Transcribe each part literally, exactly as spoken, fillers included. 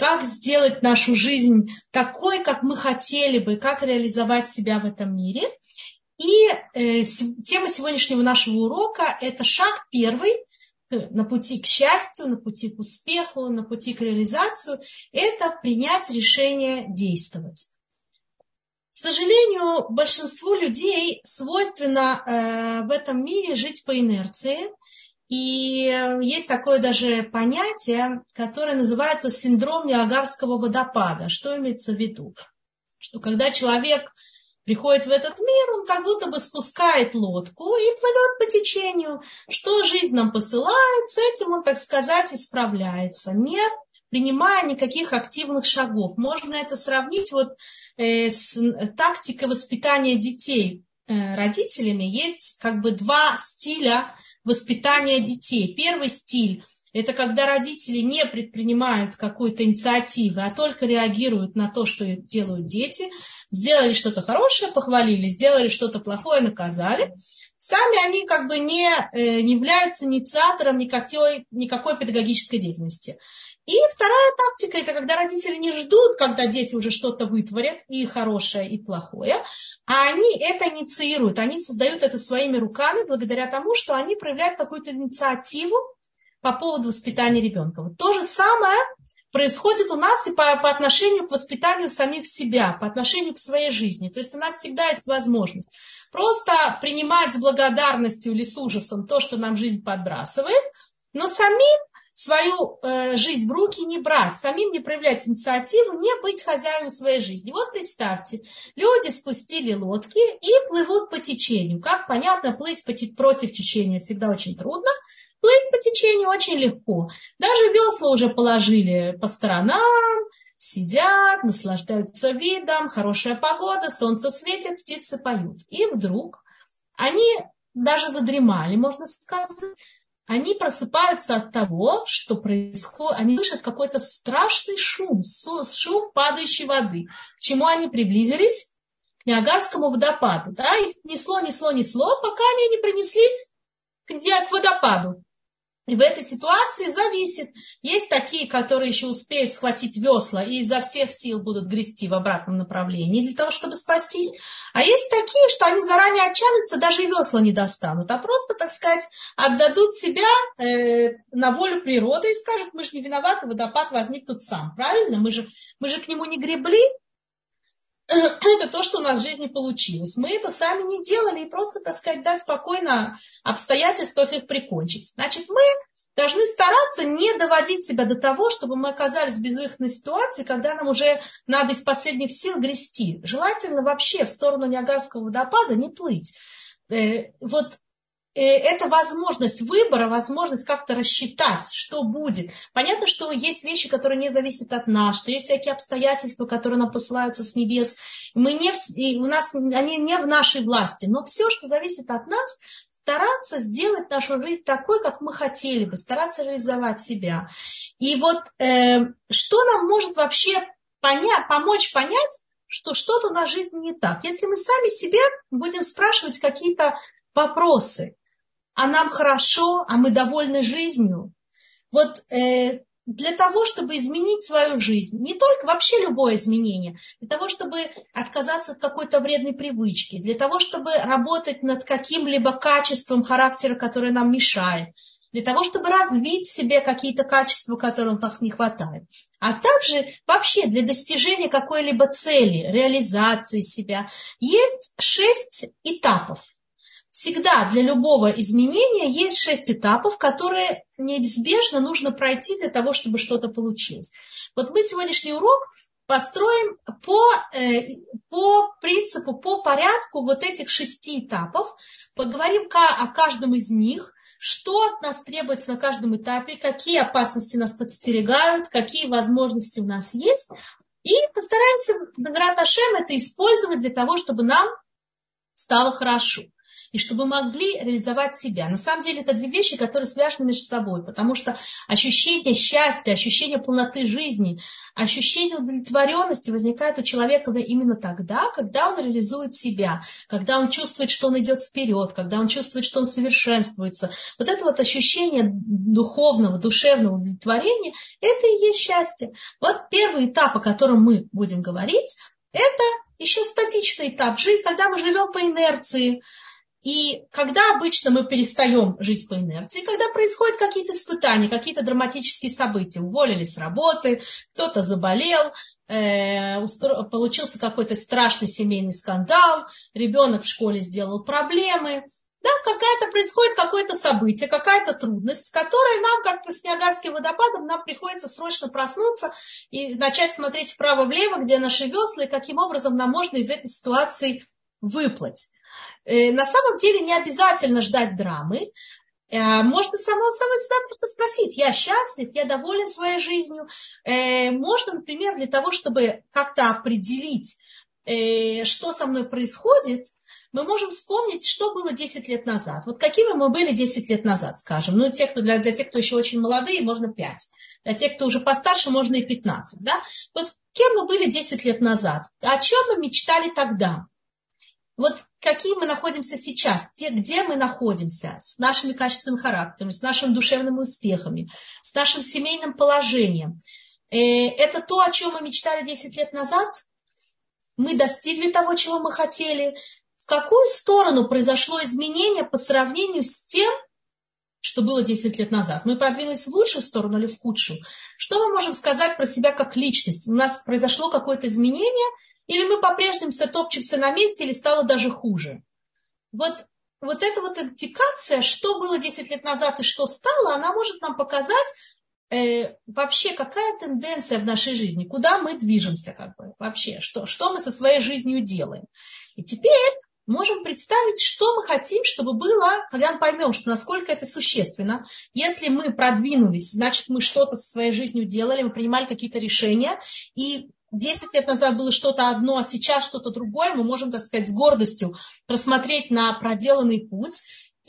как сделать нашу жизнь такой, как мы хотели бы, как реализовать себя в этом мире. И э, тема сегодняшнего нашего урока – это шаг первый на пути к счастью, на пути к успеху, на пути к реализации – это принять решение действовать. К сожалению, большинству людей свойственно э, в этом мире жить по инерции. И есть такое даже понятие, которое называется синдром Ниагарского водопада. Что имеется в виду? Что когда человек приходит в этот мир, он как будто бы спускает лодку и плывет по течению. Что жизнь нам посылает, с этим он, так сказать, исправляется, не принимая никаких активных шагов. Можно это сравнить вот, э, с тактикой воспитания детей э, родителями. Есть как бы два стиля воспитания детей. Первый стиль – это когда родители не предпринимают какой-то инициативы, а только реагируют на то, что делают дети. Сделали что-то хорошее, похвалили, сделали что-то плохое, наказали. Сами они как бы не, э, не являются инициатором никакой, никакой педагогической деятельности. И вторая тактика – это когда родители не ждут, когда дети уже что-то вытворят, и хорошее, и плохое, а они это инициируют, они создают это своими руками благодаря тому, что они проявляют какую-то инициативу по поводу воспитания ребенка. Вот то же самое происходит у нас и по, по отношению к воспитанию самих себя, по отношению к своей жизни. То есть у нас всегда есть возможность просто принимать с благодарностью или с ужасом то, что нам жизнь подбрасывает, но самим свою э, жизнь в руки не брать, самим не проявлять инициативу, не быть хозяином своей жизни. Вот представьте, люди спустили лодки и плывут по течению. Как понятно, плыть против течения всегда очень трудно, плыть по течению очень легко. Даже весла уже положили по сторонам, сидят, наслаждаются видом, хорошая погода, солнце светит, птицы поют. И вдруг они даже задремали, можно сказать. Они просыпаются от того, что происходит, они слышат какой-то страшный шум, шум падающей воды. К чему они приблизились? К Ниагарскому водопаду. Да? Их несло, несло, несло, пока они не принеслись к водопаду. И в этой ситуации зависит. Есть такие, которые еще успеют схватить весла и изо всех сил будут грести в обратном направлении для того, чтобы спастись. А есть такие, что они заранее отчалятся, даже и весла не достанут, а просто, так сказать, отдадут себя э, на волю природы и скажут: мы же не виноваты, водопад возник тут сам. Правильно? Мы же, мы же к нему не гребли. Это то, что у нас в жизни получилось. Мы это сами не делали и просто, так сказать, дать спокойно обстоятельствах их прикончить. Значит, мы должны стараться не доводить себя до того, чтобы мы оказались в безвыходной ситуации, когда нам уже надо из последних сил грести. Желательно вообще в сторону Ниагарского водопада не плыть. Вот это возможность выбора, возможность как-то рассчитать, что будет. Понятно, что есть вещи, которые не зависят от нас, что есть всякие обстоятельства, которые нам посылаются с небес. Мы не, и у нас, они не в нашей власти. Но все, что зависит от нас, стараться сделать нашу жизнь такой, как мы хотели бы, стараться реализовать себя. И вот э, что нам может вообще понять, помочь понять, что что-то у нас в жизни не так? Если мы сами себе будем спрашивать какие-то вопросы. А нам хорошо, а мы довольны жизнью. Вот э, для того, чтобы изменить свою жизнь, не только вообще любое изменение, для того, чтобы отказаться от какой-то вредной привычки, для того, чтобы работать над каким-либо качеством характера, которое нам мешает, для того, чтобы развить в себе какие-то качества, которым у нас не хватает, а также вообще для достижения какой-либо цели, реализации себя, есть шесть этапов. Всегда для любого изменения есть шесть этапов, которые неизбежно нужно пройти для того, чтобы что-то получилось. Вот мы сегодняшний урок построим по, э, по принципу, по порядку вот этих шести этапов. Поговорим о каждом из них, что от нас требуется на каждом этапе, какие опасности нас подстерегают, какие возможности у нас есть. И постараемся, Безрат Ашем, это использовать для того, чтобы нам стало хорошо. и чтобы могли реализовать себя. На самом деле это две вещи, которые связаны между собой, потому что ощущение счастья, ощущение полноты жизни, ощущение удовлетворенности возникает у человека именно тогда, когда он реализует себя, когда он чувствует, что он идет вперед, когда он чувствует, что он совершенствуется. Вот это вот ощущение духовного, душевного удовлетворения, это и есть счастье. Вот первый этап, о котором мы будем говорить, это еще статичный этап, когда мы живем по инерции. И когда обычно мы перестаем жить по инерции, когда происходят какие-то испытания, какие-то драматические события, уволили с работы, кто-то заболел, э, устро... получился какой-то страшный семейный скандал, ребенок в школе сделал проблемы, да, какая-то происходит какое-то событие, какая-то трудность, которая нам, как по Ниагарским водопадам, нам приходится срочно проснуться и начать смотреть вправо-влево, где наши весла, и каким образом нам можно из этой ситуации выплыть. На самом деле не обязательно ждать драмы. Можно самого самого себя просто спросить, я счастлив, я доволен своей жизнью. Можно, например, для того, чтобы как-то определить, что со мной происходит, мы можем вспомнить, что было десять лет назад. Вот какими мы были десять лет назад, скажем. Ну, тех, для, для тех, кто еще очень молодые, можно пять. Для тех, кто уже постарше, можно и пятнадцать. Да? Вот кем мы были десять лет назад? О чем мы мечтали тогда? Вот какие мы находимся сейчас, где, где мы находимся с нашими качествами характера, с нашими душевными успехами, с нашим семейным положением. Это то, о чем мы мечтали десять лет назад? Мы достигли того, чего мы хотели? В какую сторону произошло изменение по сравнению с тем, что было десять лет назад? Мы продвинулись в лучшую сторону или в худшую? Что мы можем сказать про себя как личность? У нас произошло какое-то изменение, или мы по-прежнему топчемся на месте, или стало даже хуже? Вот, вот эта вот индикация, что было десять лет назад и что стало, она может нам показать э, вообще, какая тенденция в нашей жизни, куда мы движемся, как бы, вообще, что, что мы со своей жизнью делаем. И теперь можем представить, что мы хотим, чтобы было, когда мы поймем, что насколько это существенно. Если мы продвинулись, значит, мы что-то со своей жизнью делали, мы принимали какие-то решения, и десять лет назад было что-то одно, а сейчас что-то другое, мы можем, так сказать, с гордостью просмотреть на проделанный путь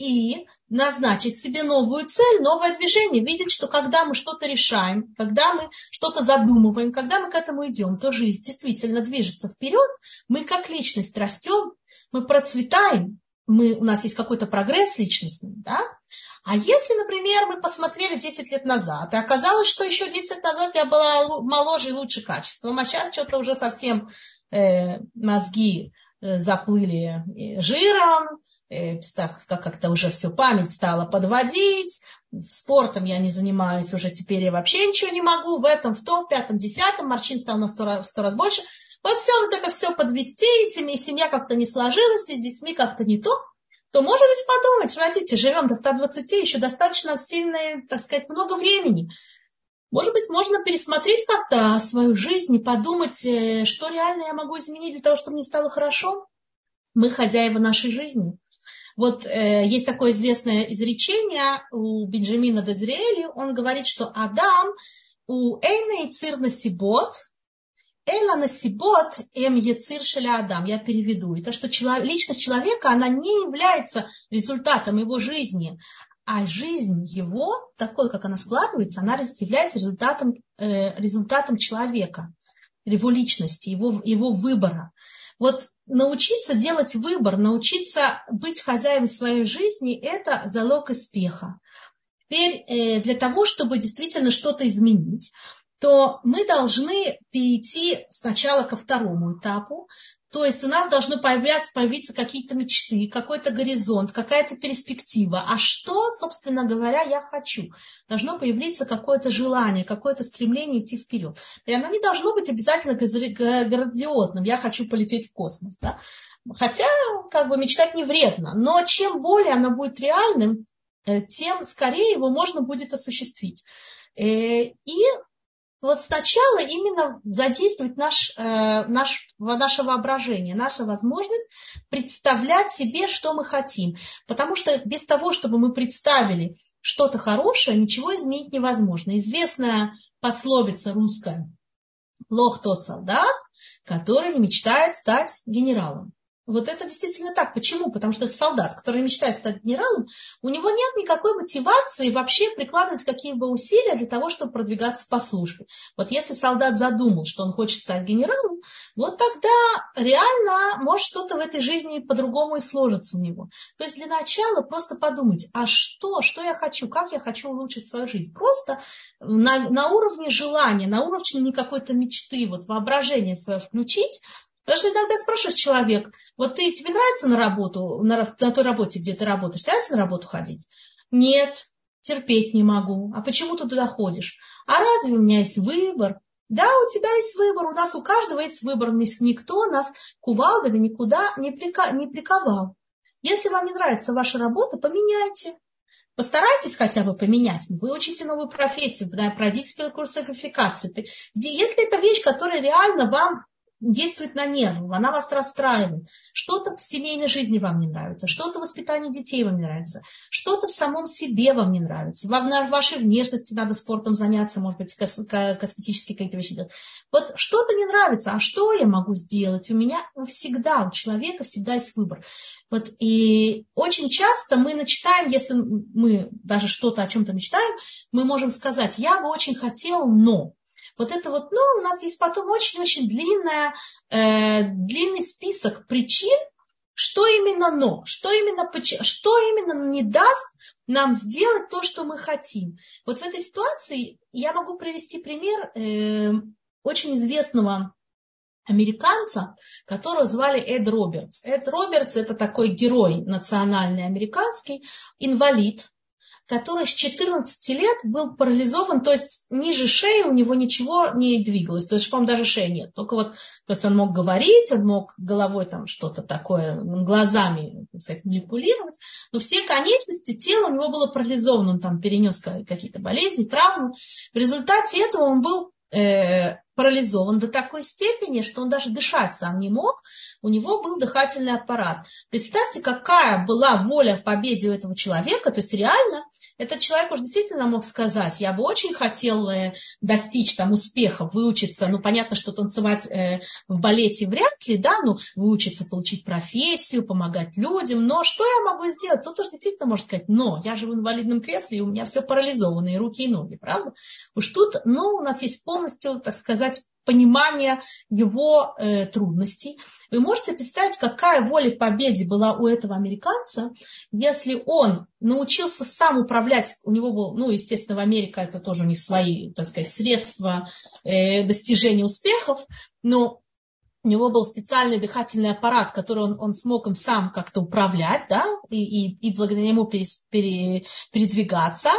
и назначить себе новую цель, новое движение, видеть, что когда мы что-то решаем, когда мы что-то задумываем, когда мы к этому идем, то жизнь действительно движется вперед, мы как личность растем, мы процветаем, мы, у нас есть какой-то прогресс личностный, да? А если, например, мы посмотрели десять лет назад, и оказалось, что еще десять лет назад я была моложе и лучше качеством, а сейчас что-то уже совсем э, мозги э, заплыли жиром, э, так, как-то уже все, память стала подводить, спортом я не занимаюсь, уже теперь я вообще ничего не могу, в этом, в том, пятом, десятом, морщин стало на сто раз, сто раз больше. Вот все вот это все подвести, семья, семья как-то не сложилась, и с детьми как-то не то, то, может быть, подумать, смотрите, живем до ста двадцати, еще достаточно сильное, так сказать, много времени. Может быть, можно пересмотреть как-то свою жизнь и подумать, что реально я могу изменить для того, чтобы мне стало хорошо. Мы хозяева нашей жизни. Вот э, есть такое известное изречение у Бенджамина Дизраэли, он говорит, что Адам у эйна ицир насибот, Эла насибот эм яцир шеля Адам. Я переведу. Это что человек, личность человека, она не является результатом его жизни, а жизнь его, такой, как она складывается, она является результатом, э, результатом человека, его личности, его, его выбора. Вот научиться делать выбор, научиться быть хозяином своей жизни, это залог успеха. Теперь э, для того, чтобы действительно что-то изменить, то мы должны перейти сначала ко второму этапу. То есть у нас должны появляться, появиться какие-то мечты, какой-то горизонт, какая-то перспектива. А что, собственно говоря, я хочу? Должно появиться какое-то желание, какое-то стремление идти вперед. И оно не должно быть обязательно грандиозным. Я хочу полететь в космос. Да? Хотя, как бы, мечтать не вредно. Но чем более оно будет реальным, тем скорее его можно будет осуществить. И вот сначала именно задействовать наш, э, наш, наше воображение, наша возможность представлять себе, что мы хотим. Потому что без того, чтобы мы представили что-то хорошее, ничего изменить невозможно. Известная пословица русская «Плох тот солдат, который не мечтает стать генералом». Вот это действительно так. Почему? Потому что солдат, который мечтает стать генералом, у него нет никакой мотивации вообще прикладывать какие-либо усилия для того, чтобы продвигаться по службе. Вот если солдат задумал, что он хочет стать генералом, вот тогда реально может что-то в этой жизни по-другому и сложится у него. То есть для начала просто подумать, а что, что я хочу, как я хочу улучшить свою жизнь. Просто на, на уровне желания, на уровне какой-то мечты, вот воображение свое включить. Потому что иногда спрашиваешь человек, вот ты, тебе нравится на работу, на, на той работе, где ты работаешь, тебе нравится на работу ходить? Нет, терпеть не могу. А почему ты туда ходишь? А разве у меня есть выбор? Да, у тебя есть выбор, у нас у каждого есть выбор. Никто нас кувалдами никуда не, прика, не приковал. Если вам не нравится ваша работа, поменяйте. Постарайтесь хотя бы поменять. Выучите новую профессию, пройдите курс квалификации. Если это вещь, которая реально вам действует на нервы, она вас расстраивает. Что-то в семейной жизни вам не нравится, что-то в воспитании детей вам не нравится, что-то в самом себе вам не нравится. Вам на вашей внешности надо спортом заняться, может быть, косметические какие-то вещи делать. Вот что-то не нравится, а что я могу сделать? У меня всегда, у человека всегда есть выбор. Вот, и очень часто мы начитаем, если мы даже что-то о чем-то мечтаем, мы можем сказать, я бы очень хотел, но... Вот это вот, ну, у нас есть потом очень-очень длинная, э, длинный список причин, что именно но, что именно, что именно не даст нам сделать то, что мы хотим. Вот в этой ситуации я могу привести пример э, очень известного американца, которого звали Эд Робертс. Эд Робертс – это такой герой национальный американский, инвалид, который с четырнадцати лет был парализован, то есть ниже шеи у него ничего не двигалось, то есть, по-моему, даже шеи нет, только вот, то есть он мог говорить, он мог головой там что-то такое, глазами, так сказать, манипулировать, но все конечности тела у него было парализовано, он там перенес какие-то болезни, травмы, в результате этого он был э, парализован до такой степени, что он даже дышать сам не мог, у него был дыхательный аппарат. Представьте, какая была воля к победе у этого человека, то есть реально этот человек уж действительно мог сказать, я бы очень хотел э, достичь там успеха, выучиться, ну понятно, что танцевать э, в балете вряд ли, да, ну выучиться, получить профессию, помогать людям, но что я могу сделать? Кто-то же действительно может сказать, но я же в инвалидном кресле, и у меня все парализовано, и руки, и ноги, правда? Уж тут, ну, у нас есть полностью, так сказать, понимание его э, трудностей. Вы можете представить, какая воля к победе была у этого американца, если он научился сам управлять, у него был, ну, естественно, в Америке это тоже у них свои, так сказать, средства э, достижения успехов, но у него был специальный дыхательный аппарат, который он, он смог им сам как-то управлять, да, и, и, и благодаря ему пере, пере, передвигаться.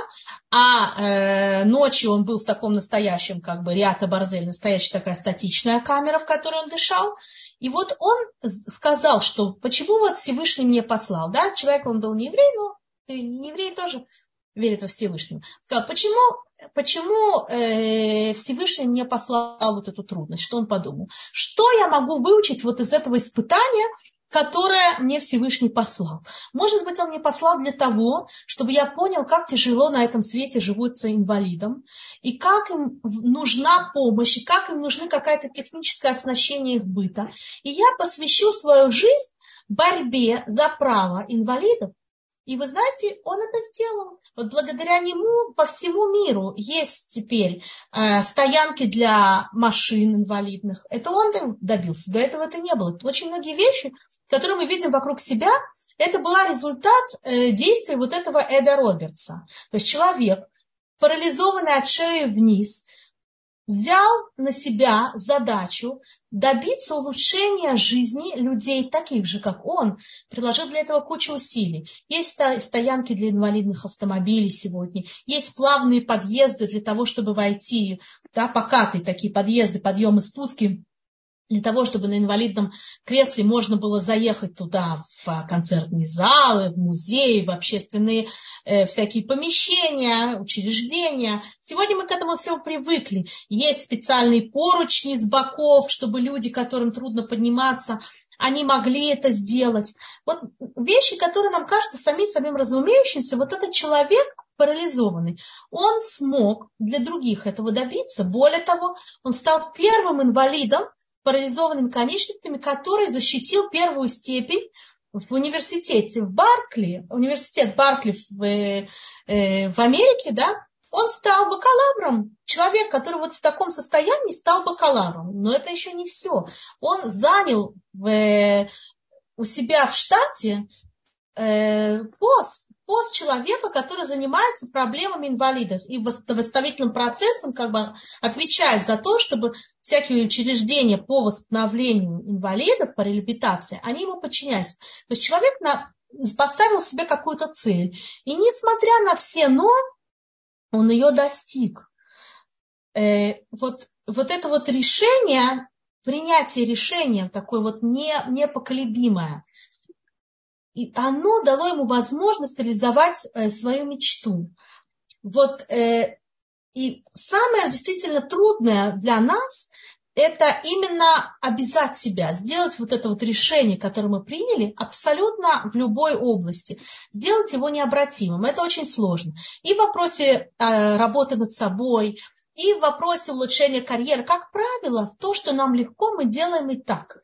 А э, ночью он был в таком настоящем, как бы, Риата Барзель, настоящая такая статичная камера, в которой он дышал. И вот он сказал, что почему вот Всевышний мне послал, да, человек, он был не еврей, но не еврей тоже верит во Всевышнего. Сказал, почему, почему э, Всевышний мне послал вот эту трудность, что он подумал? Что я могу выучить вот из этого испытания, которое мне Всевышний послал? Может быть, он мне послал для того, чтобы я понял, как тяжело на этом свете живутся инвалидам, и как им нужна помощь, и как им нужна какая-то техническое оснащение их быта. И я посвящу свою жизнь борьбе за право инвалидов. И вы знаете, он это сделал. Вот благодаря нему по всему миру есть теперь э, стоянки для машин инвалидных. Это он добился. До этого это не было. Очень многие вещи, которые мы видим вокруг себя, это был результат э, действий вот этого Эда Робертса. То есть человек, парализованный от шеи вниз, взял на себя задачу добиться улучшения жизни людей, таких же, как он, приложил для этого кучу усилий. Есть стоянки для инвалидных автомобилей сегодня, есть плавные подъезды для того, чтобы войти, да, покатые такие подъезды, подъемы, спуски, для того, чтобы на инвалидном кресле можно было заехать туда, в концертные залы, в музеи, в общественные э, всякие помещения, учреждения. Сегодня мы к этому всему привыкли. Есть специальные поручни с боков, чтобы люди, которым трудно подниматься, они могли это сделать. Вот вещи, которые нам кажутся самим самим разумеющимся, вот этот человек парализованный, он смог для других этого добиться. Более того, он стал первым инвалидом, парализованными конечностями, который защитил первую степень в университете в Баркли, университет Баркли в, э, в Америке, да, он стал бакалавром. Человек, который вот в таком состоянии, стал бакалавром. Но это еще не все. Он занял в, у себя в штате э, пост, пост человека, который занимается проблемами инвалидов и восстановительным процессом, как бы отвечает за то, чтобы всякие учреждения по восстановлению инвалидов, по реабилитации, они ему подчинялись. То есть человек на, поставил себе какую-то цель. И несмотря на все «но», он ее достиг. Э, вот, вот это вот решение, принятие решения, такое вот не, непоколебимое, и оно дало ему возможность реализовать э, свою мечту. Вот, э, и самое действительно трудное для нас – это именно обязать себя, сделать вот это вот решение, которое мы приняли, абсолютно в любой области, сделать его необратимым. Это очень сложно. И в вопросе э, работы над собой, и в вопросе улучшения карьеры. Как правило, то, что нам легко, мы делаем и так.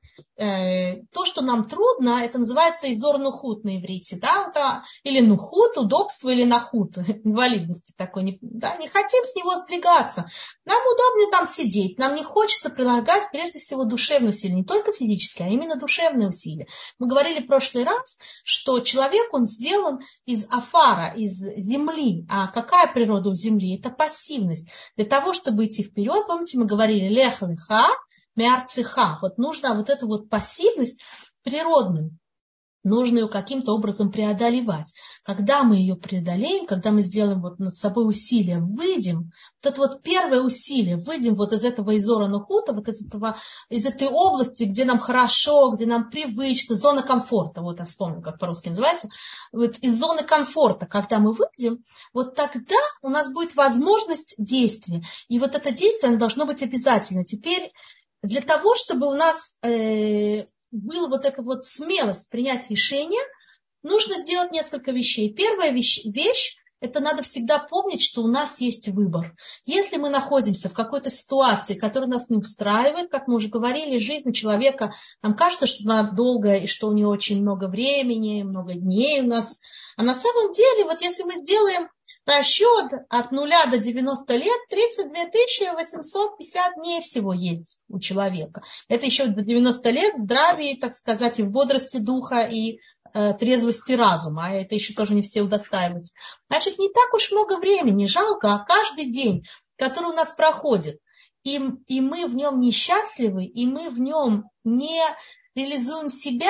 Э, то, что нам трудно, это называется изор нухут на иврите, да, это, или нухут, удобство, или нахут, инвалидности такой, не, да, не хотим с него сдвигаться, нам удобнее там сидеть, нам не хочется прилагать прежде всего душевные усилия, не только физические, а именно душевные усилия. Мы говорили в прошлый раз, что человек, он сделан из афара, из земли, а какая природа у земли? Это пассивность. Для того, чтобы идти вперед, помните, мы говорили леха-леха, мярцеха. Вот нужно вот эту вот пассивность природную, нужно ее каким-то образом преодолевать. Когда мы ее преодолеем, когда мы сделаем вот над собой усилие, выйдем, вот это вот первое усилие, выйдем вот из этого изора нухута, вот из этого, из этой области, где нам хорошо, где нам привычно, зона комфорта, вот я вспомню, как по-русски называется, вот из зоны комфорта, когда мы выйдем, вот тогда у нас будет возможность действия. И вот это действие, оно должно быть обязательно. Теперь для того, чтобы у нас э, была вот эта вот смелость принять решение, нужно сделать несколько вещей. Первая вещь, вещь – это надо всегда помнить, что у нас есть выбор. Если мы находимся в какой-то ситуации, которая нас не устраивает, как мы уже говорили, жизнь человека, нам кажется, что она долгая и что у нее очень много времени, много дней у нас. А на самом деле, вот если мы сделаем расчет от нуля до девяноста лет, тридцать две тысячи восемьсот пятьдесят дней всего есть у человека. Это еще до девяноста лет в здравии, так сказать, и в бодрости духа, и э, трезвости разума. А это еще тоже не все удостаиваются. Значит, не так уж много времени, жалко, а каждый день, который у нас проходит, и, и мы в нем несчастливы, и мы в нем не реализуем себя,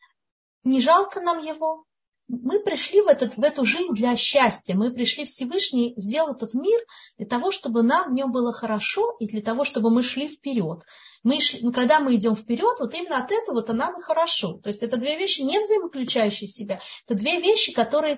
не жалко нам его. Мы пришли в, этот, в эту жизнь для счастья. Мы пришли, Всевышний сделал этот мир для того, чтобы нам в нем было хорошо и для того, чтобы мы шли вперед. Мы шли, когда мы идем вперед, вот именно от этого-то нам и хорошо. То есть это две вещи, не взаимоключающие себя. Это две вещи, которые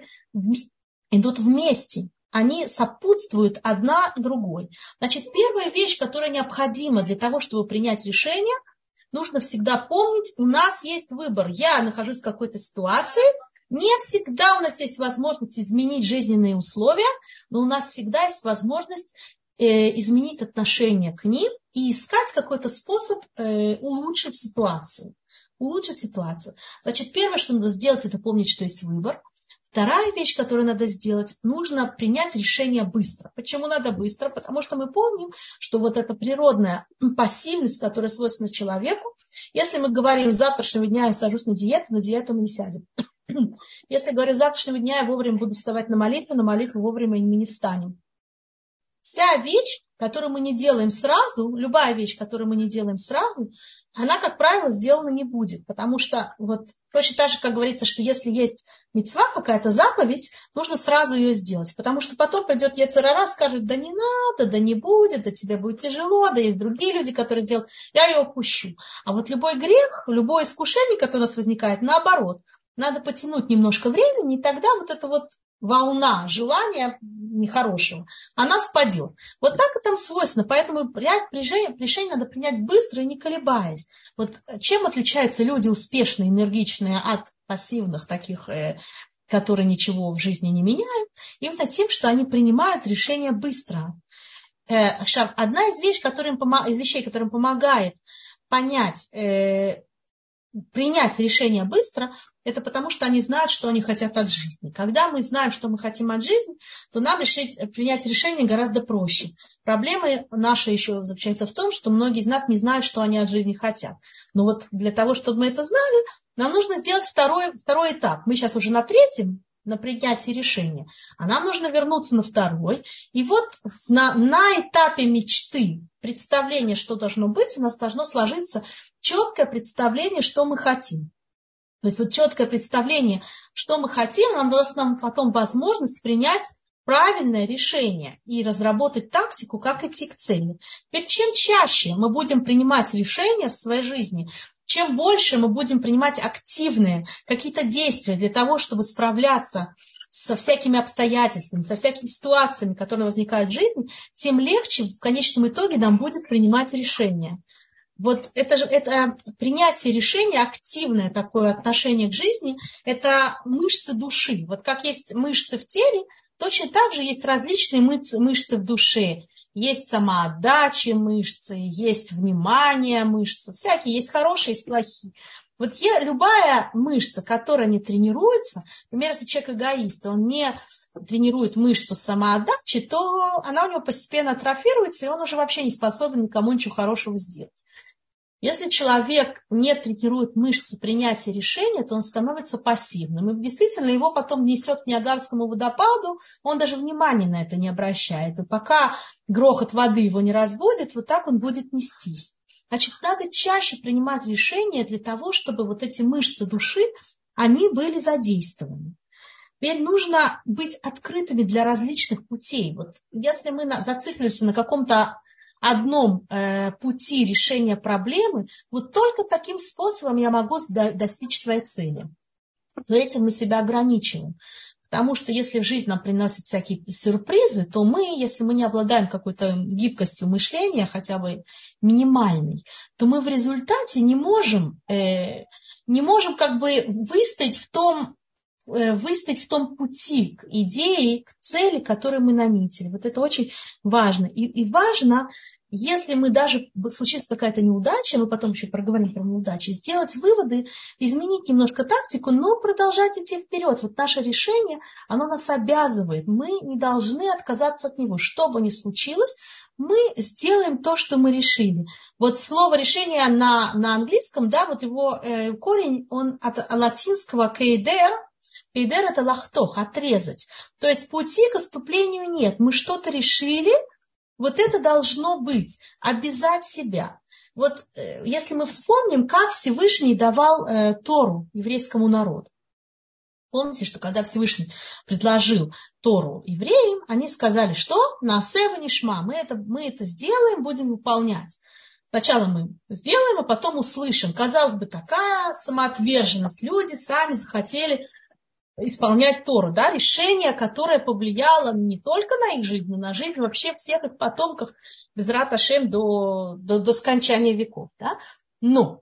идут вместе. Они сопутствуют одна другой. Значит, первая вещь, которая необходима для того, чтобы принять решение, нужно всегда помнить, у нас есть выбор. Я нахожусь в какой-то ситуации, не всегда у нас есть возможность изменить жизненные условия, но у нас всегда есть возможность э, изменить отношение к ним и искать какой-то способ э, улучшить ситуацию. Улучшить ситуацию. Значит, первое, что надо сделать, это помнить, что есть выбор. Вторая вещь, которую надо сделать, нужно принять решение быстро. Почему надо быстро? Потому что мы помним, что вот эта природная пассивность, которая свойственна человеку, если мы говорим, с завтрашнего дня я сажусь на диету, на диету мы не сядем. Если я говорю, с завтрашнего дня я вовремя буду вставать на молитву, на молитву вовремя мы не встанем. Вся вещь, которую мы не делаем сразу, любая вещь, которую мы не делаем сразу, она, как правило, сделана не будет. Потому что вот точно так же, как говорится, что если есть мицва, какая-то заповедь, нужно сразу ее сделать. Потому что потом придет йецер ара, скажет, да не надо, да не будет, да тебе будет тяжело, да есть другие люди, которые делают, я ее упущу. А вот любой грех, любое искушение, которое у нас возникает, наоборот, надо потянуть немножко времени, и тогда вот эта вот волна желания нехорошего, она спадет. Вот так и там свойственно. Поэтому решение, решение надо принять быстро и не колебаясь. Вот чем отличаются люди успешные, энергичные от пассивных, таких, э, которые ничего в жизни не меняют? Именно тем, что они принимают решения быстро. Э, одна из, вещей, которая им, из вещей, которая им помогает понять, э, принять решение быстро, это потому, что они знают, что они хотят от жизни. Когда мы знаем, что мы хотим от жизни, то нам решить, принять решение гораздо проще. Проблема наша еще заключается в том, что многие из нас не знают, что они от жизни хотят. Но вот для того, чтобы мы это знали, нам нужно сделать второй, второй этап. Мы сейчас уже на третьем, на принятие решения, а нам нужно вернуться на второй. И вот на, на этапе мечты, представления, что должно быть, у нас должно сложиться четкое представление, что мы хотим. То есть вот четкое представление, что мы хотим, нам даст нам потом возможность принять правильное решение и разработать тактику, как идти к цели. Ведь чем чаще мы будем принимать решения в своей жизни, чем больше мы будем принимать активные какие-то действия для того, чтобы справляться со всякими обстоятельствами, со всякими ситуациями, которые возникают в жизни, тем легче в конечном итоге нам будет принимать решения. Вот это же это принятие решения, активное такое отношение к жизни, это мышцы души. Вот как есть мышцы в теле, точно так же есть различные мышцы в душе. Есть самоотдача мышцы, есть внимание мышцы, всякие, есть хорошие, есть плохие. Вот я, любая мышца, которая не тренируется, например, если человек эгоист, он не тренирует мышцу самоотдачи, то она у него постепенно атрофируется, и он уже вообще не способен никому ничего хорошего сделать. Если человек не тренирует мышцы принятия решения, то он становится пассивным. И действительно его потом несет к Ниагарскому водопаду, он даже внимания на это не обращает. И пока грохот воды его не разбудит, вот так он будет нестись. Значит, надо чаще принимать решения для того, чтобы вот эти мышцы души, они были задействованы. Теперь нужно быть открытыми для различных путей. Вот если мы зациклимся на каком-то одном э, пути решения проблемы, вот только таким способом я могу до, достичь своей цели. Но этим мы себя ограничиваем. Потому что если в жизнь нам приносят всякие сюрпризы, то мы, если мы не обладаем какой-то гибкостью мышления, хотя бы минимальной, то мы в результате не можем, э, не можем как бы выстоять в том, выстоять в том пути к идее, к цели, которую мы наметили. Вот это очень важно. И, и важно, если мы даже, случится какая-то неудача, мы потом еще проговорим про неудачи, сделать выводы, изменить немножко тактику, но продолжать идти вперед. Вот наше решение, оно нас обязывает. Мы не должны отказаться от него. Что бы ни случилось, мы сделаем то, что мы решили. Вот слово решение на, на английском, да, вот его э, корень, он от латинского кейдер. Кейдер – это лахтох, отрезать. То есть пути к отступлению нет. Мы что-то решили, вот это должно быть, обязать себя. Вот э, если мы вспомним, как Всевышний давал э, Тору еврейскому народу. Помните, что когда Всевышний предложил Тору евреям, они сказали, что наасева нишма, мы это, мы это сделаем, будем выполнять. Сначала мы сделаем, а потом услышим. Казалось бы, такая самоотверженность. Люди сами захотели исполнять Тору, да, решение, которое повлияло не только на их жизнь, но на жизнь вообще всех их потомков Безрат Ашем до, до, до скончания веков. Да. Но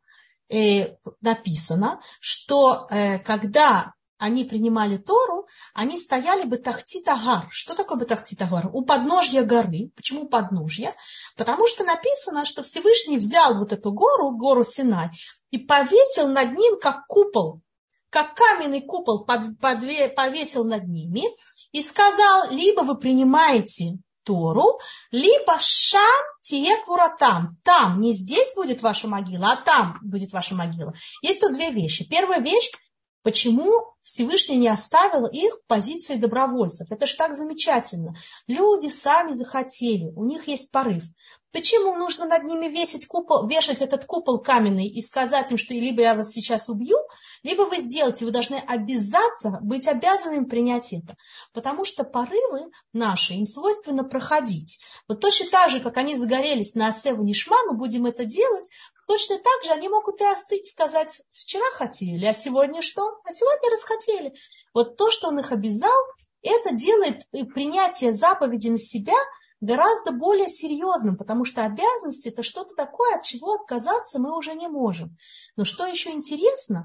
э, написано, что э, когда они принимали Тору, они стояли бы тахтит агар. Что такое бы тахтит агар? У подножья горы. Почему подножья? Потому что написано, что Всевышний взял вот эту гору, гору Синай, и повесил над ним как купол, как каменный купол под, подве, повесил над ними и сказал, либо вы принимаете Тору, либо шам тие квуратам. Там, не здесь будет ваша могила, а там будет ваша могила. Есть тут две вещи. Первая вещь, почему Всевышний не оставил их в позиции добровольцев. Это ж так замечательно. Люди сами захотели, у них есть порыв. Почему нужно над ними весить купол, вешать этот купол каменный и сказать им, что либо я вас сейчас убью, либо вы сделаете, вы должны обязаться, быть обязанными принять это. Потому что порывы наши, им свойственно проходить. Вот точно так же, как они загорелись на асеву нишма, мы будем это делать, точно так же они могут и остыть, сказать, вчера хотели, а сегодня что? А сегодня расхотели. Вот то, что он их обязал, это делает принятие заповеди на себя гораздо более серьезным, потому что обязанности – это что-то такое, от чего отказаться мы уже не можем. Но что еще интересно,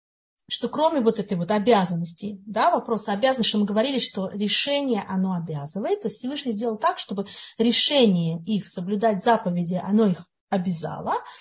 что кроме вот этой вот обязанности, да, вопроса обязанности, мы говорили, что решение, оно обязывает, то есть Всевышний сделал так, чтобы решение их соблюдать заповеди, оно их обязало.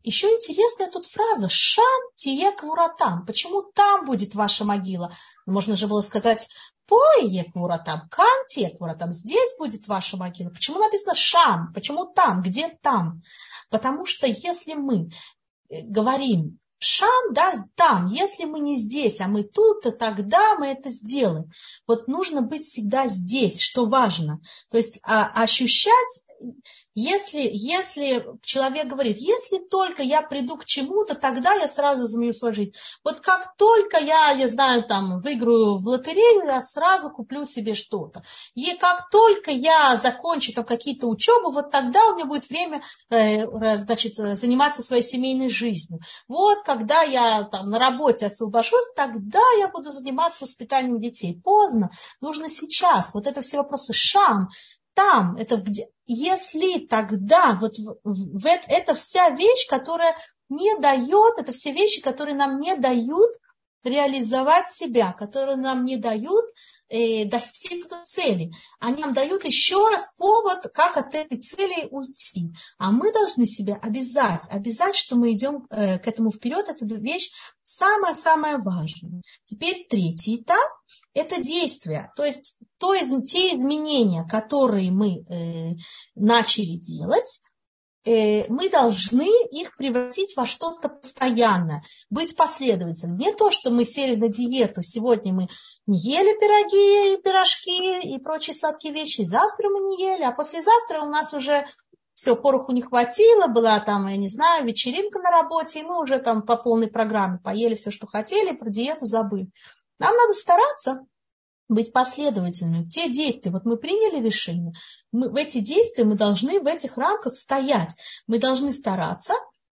еще интересная тут фраза «Шам тие квуратам». Почему там будет ваша могила? Можно же было сказать «Пое квуратам», «Кам тие квуратам». Здесь будет ваша могила. Почему написано «Шам»? Почему там? Где там? Потому что если мы говорим «Шам», да, там, если мы не здесь, а мы тут, то тогда мы это сделаем. Вот нужно быть всегда здесь, что важно. То есть а, ощущать, если, если человек говорит, если только я приду к чему-то, тогда я сразу изменю свою жизнь. Вот как только я, я знаю, там, выиграю в лотерею, я сразу куплю себе что-то. И как только я закончу там какие-то учебы, вот тогда у меня будет время, э, значит, заниматься своей семейной жизнью. Вот когда я там на работе освобожусь, тогда я буду заниматься воспитанием детей. Поздно, нужно сейчас. Вот это все вопросы шам, там, это где, если тогда, вот в, в, это, это вся вещь, которая не дает, это все вещи, которые нам не дают реализовать себя, которые нам не дают э, достигнуть цели. Они нам дают еще раз повод, как от этой цели уйти. А мы должны себя обязать, обязать, что мы идем э, к этому вперед. Это вещь самая-самая важная. Теперь третий этап. Это действия, то есть то, те изменения, которые мы э, начали делать, э, мы должны их превратить во что-то постоянное, быть последовательным. Не то, что мы сели на диету, сегодня мы не ели пироги, пирожки и прочие сладкие вещи, завтра мы не ели, а послезавтра у нас уже все, пороху не хватило, была там, я не знаю, вечеринка на работе, и мы уже там по полной программе поели все, что хотели, про диету забыли. Нам надо стараться быть последовательными. В те действия, вот мы приняли решение, мы, в эти действия мы должны в этих рамках стоять. Мы должны стараться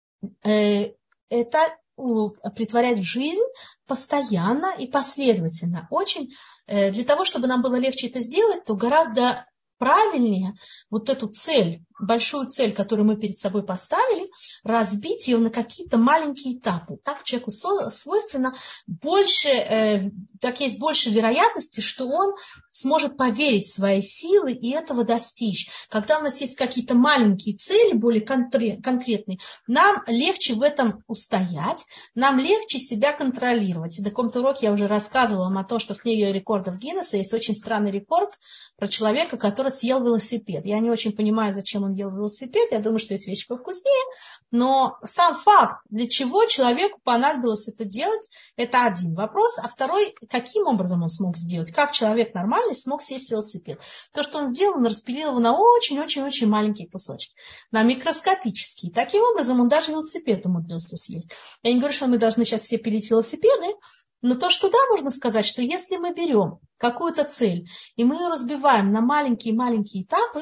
э, это у, притворять в жизнь постоянно и последовательно. Очень, э, для того, чтобы нам было легче это сделать, то гораздо правильнее вот эту цель, большую цель, которую мы перед собой поставили, разбить ее на какие-то маленькие этапы. Так человеку свойственно больше, э, так есть больше вероятности, что он сможет поверить в свои силы и этого достичь. Когда у нас есть какие-то маленькие цели, более конкретные, нам легче в этом устоять, нам легче себя контролировать. И на каком-то уроке я уже рассказывала вам о том, что в книге рекордов Гиннесса есть очень странный рекорд про человека, который съел велосипед. Я не очень понимаю, зачем он ел велосипед. Я думаю, что есть вещи повкуснее. Но сам факт, для чего человеку понадобилось это делать, это один вопрос. А второй, каким образом он смог сделать? Как человек нормальный смог сесть в велосипед? То, что он сделал, он распилил его на очень-очень-очень маленькие кусочки. На микроскопические. Таким образом, он даже велосипед умудрился съесть. Я не говорю, что мы должны сейчас все пилить велосипеды. Но то, что да, можно сказать, что если мы берем какую-то цель, и мы ее разбиваем на маленькие-маленькие этапы,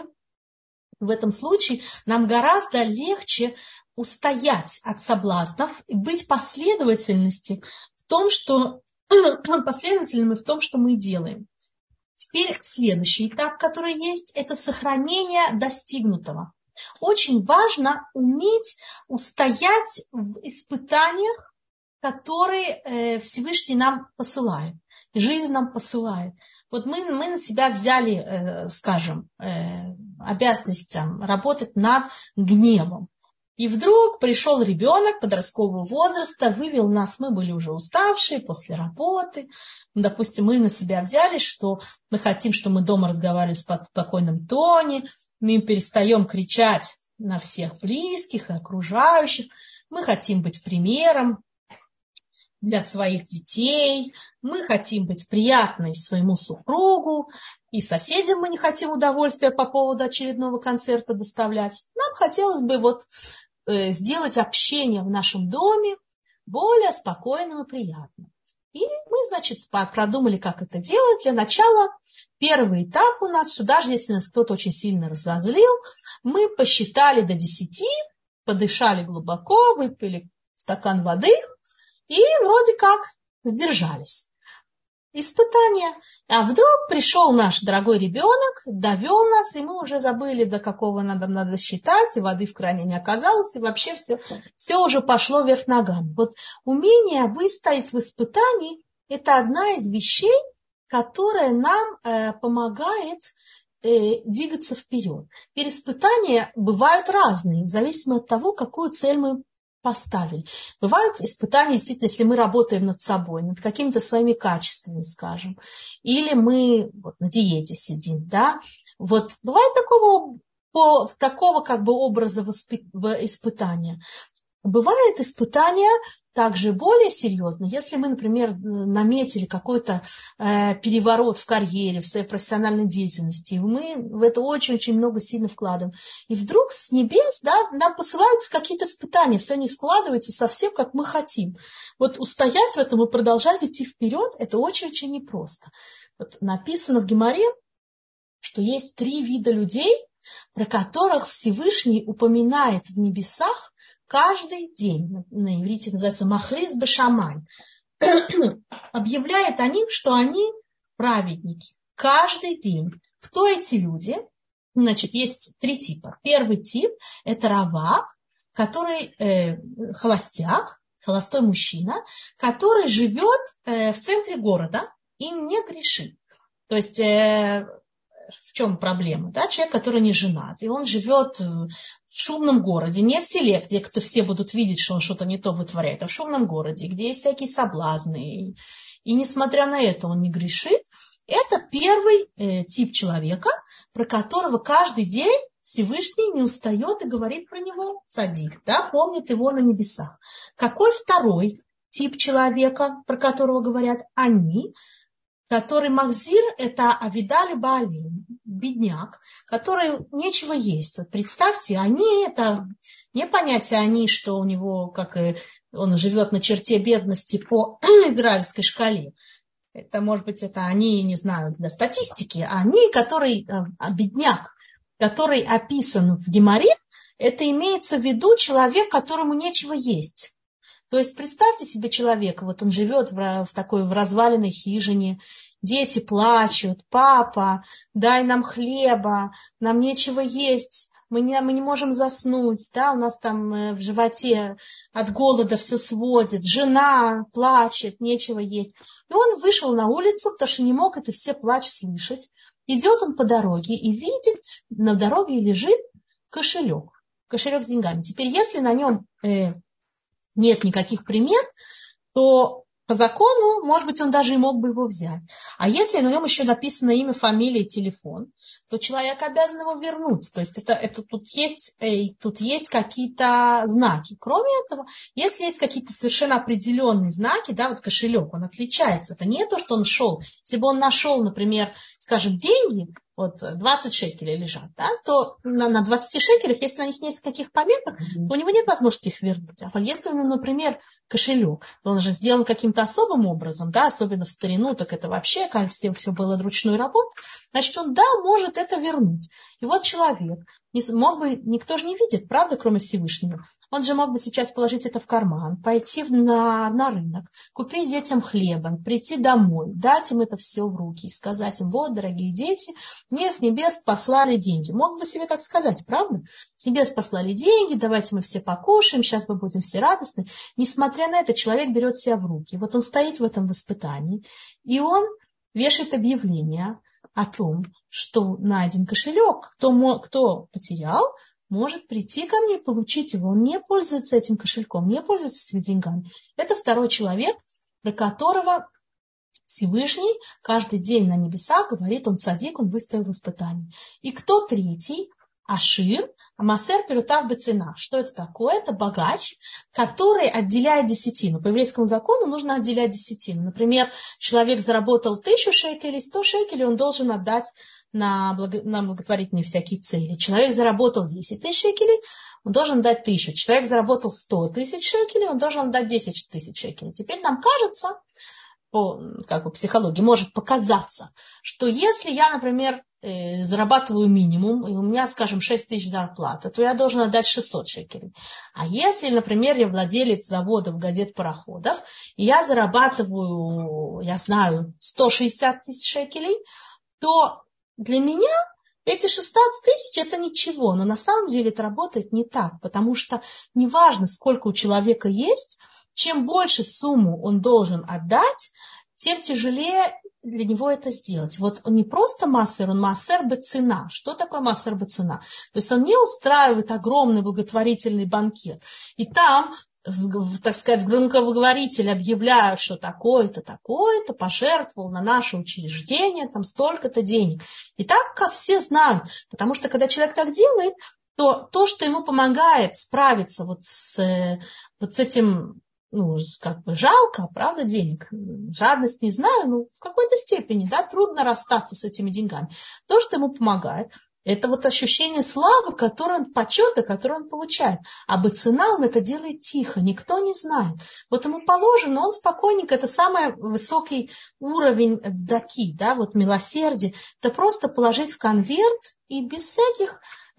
в этом случае нам гораздо легче устоять от соблазнов и быть последовательности в том, что, последовательными в том, что мы делаем. Теперь следующий этап, который есть, это сохранение достигнутого. Очень важно уметь устоять в испытаниях, которые э, Всевышний нам посылает, жизнь нам посылает. Вот мы, мы на себя взяли, э, скажем, э, обязанность там, работать над гневом. И вдруг пришел ребенок подросткового возраста, вывел нас, мы были уже уставшие после работы. Допустим, мы на себя взяли, что мы хотим, чтобы мы дома разговаривали в спокойном тоне, мы перестаем кричать на всех близких и окружающих, мы хотим быть примером для своих детей, мы хотим быть приятной своему супругу, и соседям мы не хотим удовольствия по поводу очередного концерта доставлять. Нам хотелось бы вот э, сделать общение в нашем доме более спокойным и приятным. И мы, значит, продумали, как это делать. Для начала первый этап у нас, что даже если нас кто-то очень сильно разозлил, мы посчитали до десяти, подышали глубоко, выпили стакан воды, и вроде как сдержались. Испытание. А вдруг пришел наш дорогой ребенок, довел нас, и мы уже забыли, до какого надо, надо считать, и воды в кране не оказалось, и вообще все, все уже пошло вверх ногами. Вот умение выстоять в испытании – это одна из вещей, которая нам э, помогает э, двигаться вперед. Теперь испытания бывают разные, в зависимости от того, какую цель мы поставили. Бывают испытания, действительно, если мы работаем над собой, над какими-то своими качествами, скажем, или мы вот на диете сидим, да, вот бывает такого, по, такого как бы образа воспит, испытания. Бывает испытания также более серьезно, если мы, например, наметили какой-то э, переворот в карьере, в своей профессиональной деятельности, и мы в это очень-очень много сильно вкладываем. И вдруг с небес, да, нам посылаются какие-то испытания, все не складывается совсем, как мы хотим. Вот устоять в этом и продолжать идти вперед, это очень-очень непросто. Вот написано в Гемаре, что есть три вида людей, про которых Всевышний упоминает в небесах каждый день. На иврите называется махриз бешамай. Объявляет о них, что они праведники. Каждый день. Кто эти люди? Значит, есть три типа. Первый тип – это равак, который э, холостяк, холостой мужчина, который живет э, в центре города и не грешит. То есть... Э, в чем проблема? Да? Человек, который не женат, и он живет в шумном городе, не в селе, где кто все будут видеть, что он что-то не то вытворяет, а в шумном городе, где есть всякие соблазны. И, и несмотря на это он не грешит. Это первый э, тип человека, про которого каждый день Всевышний не устает и говорит про него цадик, да, помнит его на небесах. Какой второй тип человека, про которого говорят они? Который махзир, это авидали баали, бедняк, который нечего есть. Вот представьте, они, это не понятие они, что у него, как и он живет на черте бедности по израильской шкале. Это, может быть, это они, не знаю, для статистики. А они, который, а, бедняк, который описан в Гемаре, это имеется в виду человек, которому нечего есть. То есть представьте себе человека, вот он живет в, в такой в разваленной хижине, дети плачут, папа, дай нам хлеба, нам нечего есть, мы не, мы не можем заснуть, да, у нас там в животе от голода все сводит, жена плачет, нечего есть. И он вышел на улицу, потому что не мог это все плач слышать. Идет он по дороге и видит, на дороге лежит кошелек, кошелек с деньгами. Теперь, если на нем... Э, нет никаких примет, то по закону, может быть, он даже и мог бы его взять. А если на нем еще написано имя, фамилия и телефон, то человек обязан его вернуть. То есть это, это тут есть, э, тут есть какие-то знаки. Кроме этого, если есть какие-то совершенно определенные знаки, да, вот кошелек, он отличается. Это не то, что он шел. Если бы он нашел, например, скажем, деньги, вот двадцать шекелей лежат, да, то на, на двадцати шекелях, если на них нет никаких пометок, mm-hmm. то у него нет возможности их вернуть. А если у него, например, кошелек, то он же сделан каким-то особым образом, да, особенно в старину, так это вообще, как все, все было ручной работы, значит, он, да, может это вернуть. И вот человек, мог бы, никто же не видит, правда, кроме Всевышнего, он же мог бы сейчас положить это в карман, пойти на, на рынок, купить детям хлеба, прийти домой, дать им это все в руки и сказать им, вот, дорогие дети, мне с небес послали деньги. Мог бы себе так сказать, правда? С небес послали деньги, давайте мы все покушаем, сейчас мы будем все радостны. Несмотря на это, человек берет себя в руки. Вот он стоит в этом испытании, и он вешает объявление о том, что найден кошелек. Кто, кто потерял, может прийти ко мне и получить его. Он не пользуется этим кошельком, не пользуется этими деньгами. Это второй человек, про которого Всевышний каждый день на небесах говорит, он цадик, он выстоял в испытании. И кто третий? Ашир, Амасер Перутав Бецина. Что это такое? Это богач, который отделяет десятину. По еврейскому закону нужно отделять десятину. Например, человек заработал тысячу шекелей, сто шекелей он должен отдать на, благо... на благотворительные всякие цели. Человек заработал десять тысяч шекелей, он должен дать тысячу. Человек заработал сто тысяч шекелей, он должен дать десять тысяч шекелей. Теперь нам кажется, по как бы, психологии, может показаться, что если я, например, э, зарабатываю минимум, и у меня, скажем, шесть тысяч зарплаты, то я должен отдать шестьсот шекелей. А если, например, я владелец заводов, газет, пароходов, и я зарабатываю, я знаю, сто шестьдесят тысяч шекелей, то для меня эти шестнадцать тысяч это ничего, но на самом деле это работает не так, потому что неважно, сколько у человека есть, чем больше сумму он должен отдать, тем тяжелее для него это сделать. Вот он не просто массер, он массер бецина. Что такое массер бецина? То есть он не устраивает огромный благотворительный банкет. И там так сказать, громкоговоритель объявляют, что такое-то, такое-то пожертвовал на наше учреждение там столько-то денег. И так, как все знают, потому что когда человек так делает, то то, что ему помогает справиться вот с, вот с этим, ну, как бы жалко, правда, денег, жадность не знаю, но в какой-то степени, да, трудно расстаться с этими деньгами. То, что ему помогает, это вот ощущение славы, которое он, почета, который он получает. А бацана он это делает тихо, никто не знает. Вот ему положено, он спокойненько, это самый высокий уровень цдаки, да, вот милосердие. Это просто положить в конверт и без всяких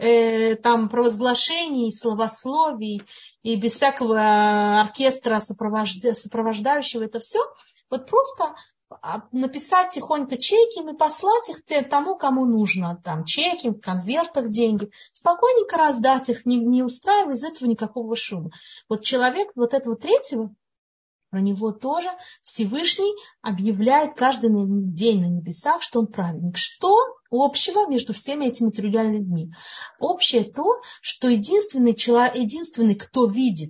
э, там провозглашений, словословий и без всякого оркестра сопровожда, сопровождающего это все. Вот просто написать тихонько чеки и послать их тому, кому нужно. Там чеки, в конвертах деньги. Спокойненько раздать их, не, не устраивая из этого никакого шума. Вот человек вот этого третьего, про него тоже Всевышний объявляет каждый день на небесах, что он праведник. Что общего между всеми этими тремя людьми? Общее то, что единственный, человек, единственный кто видит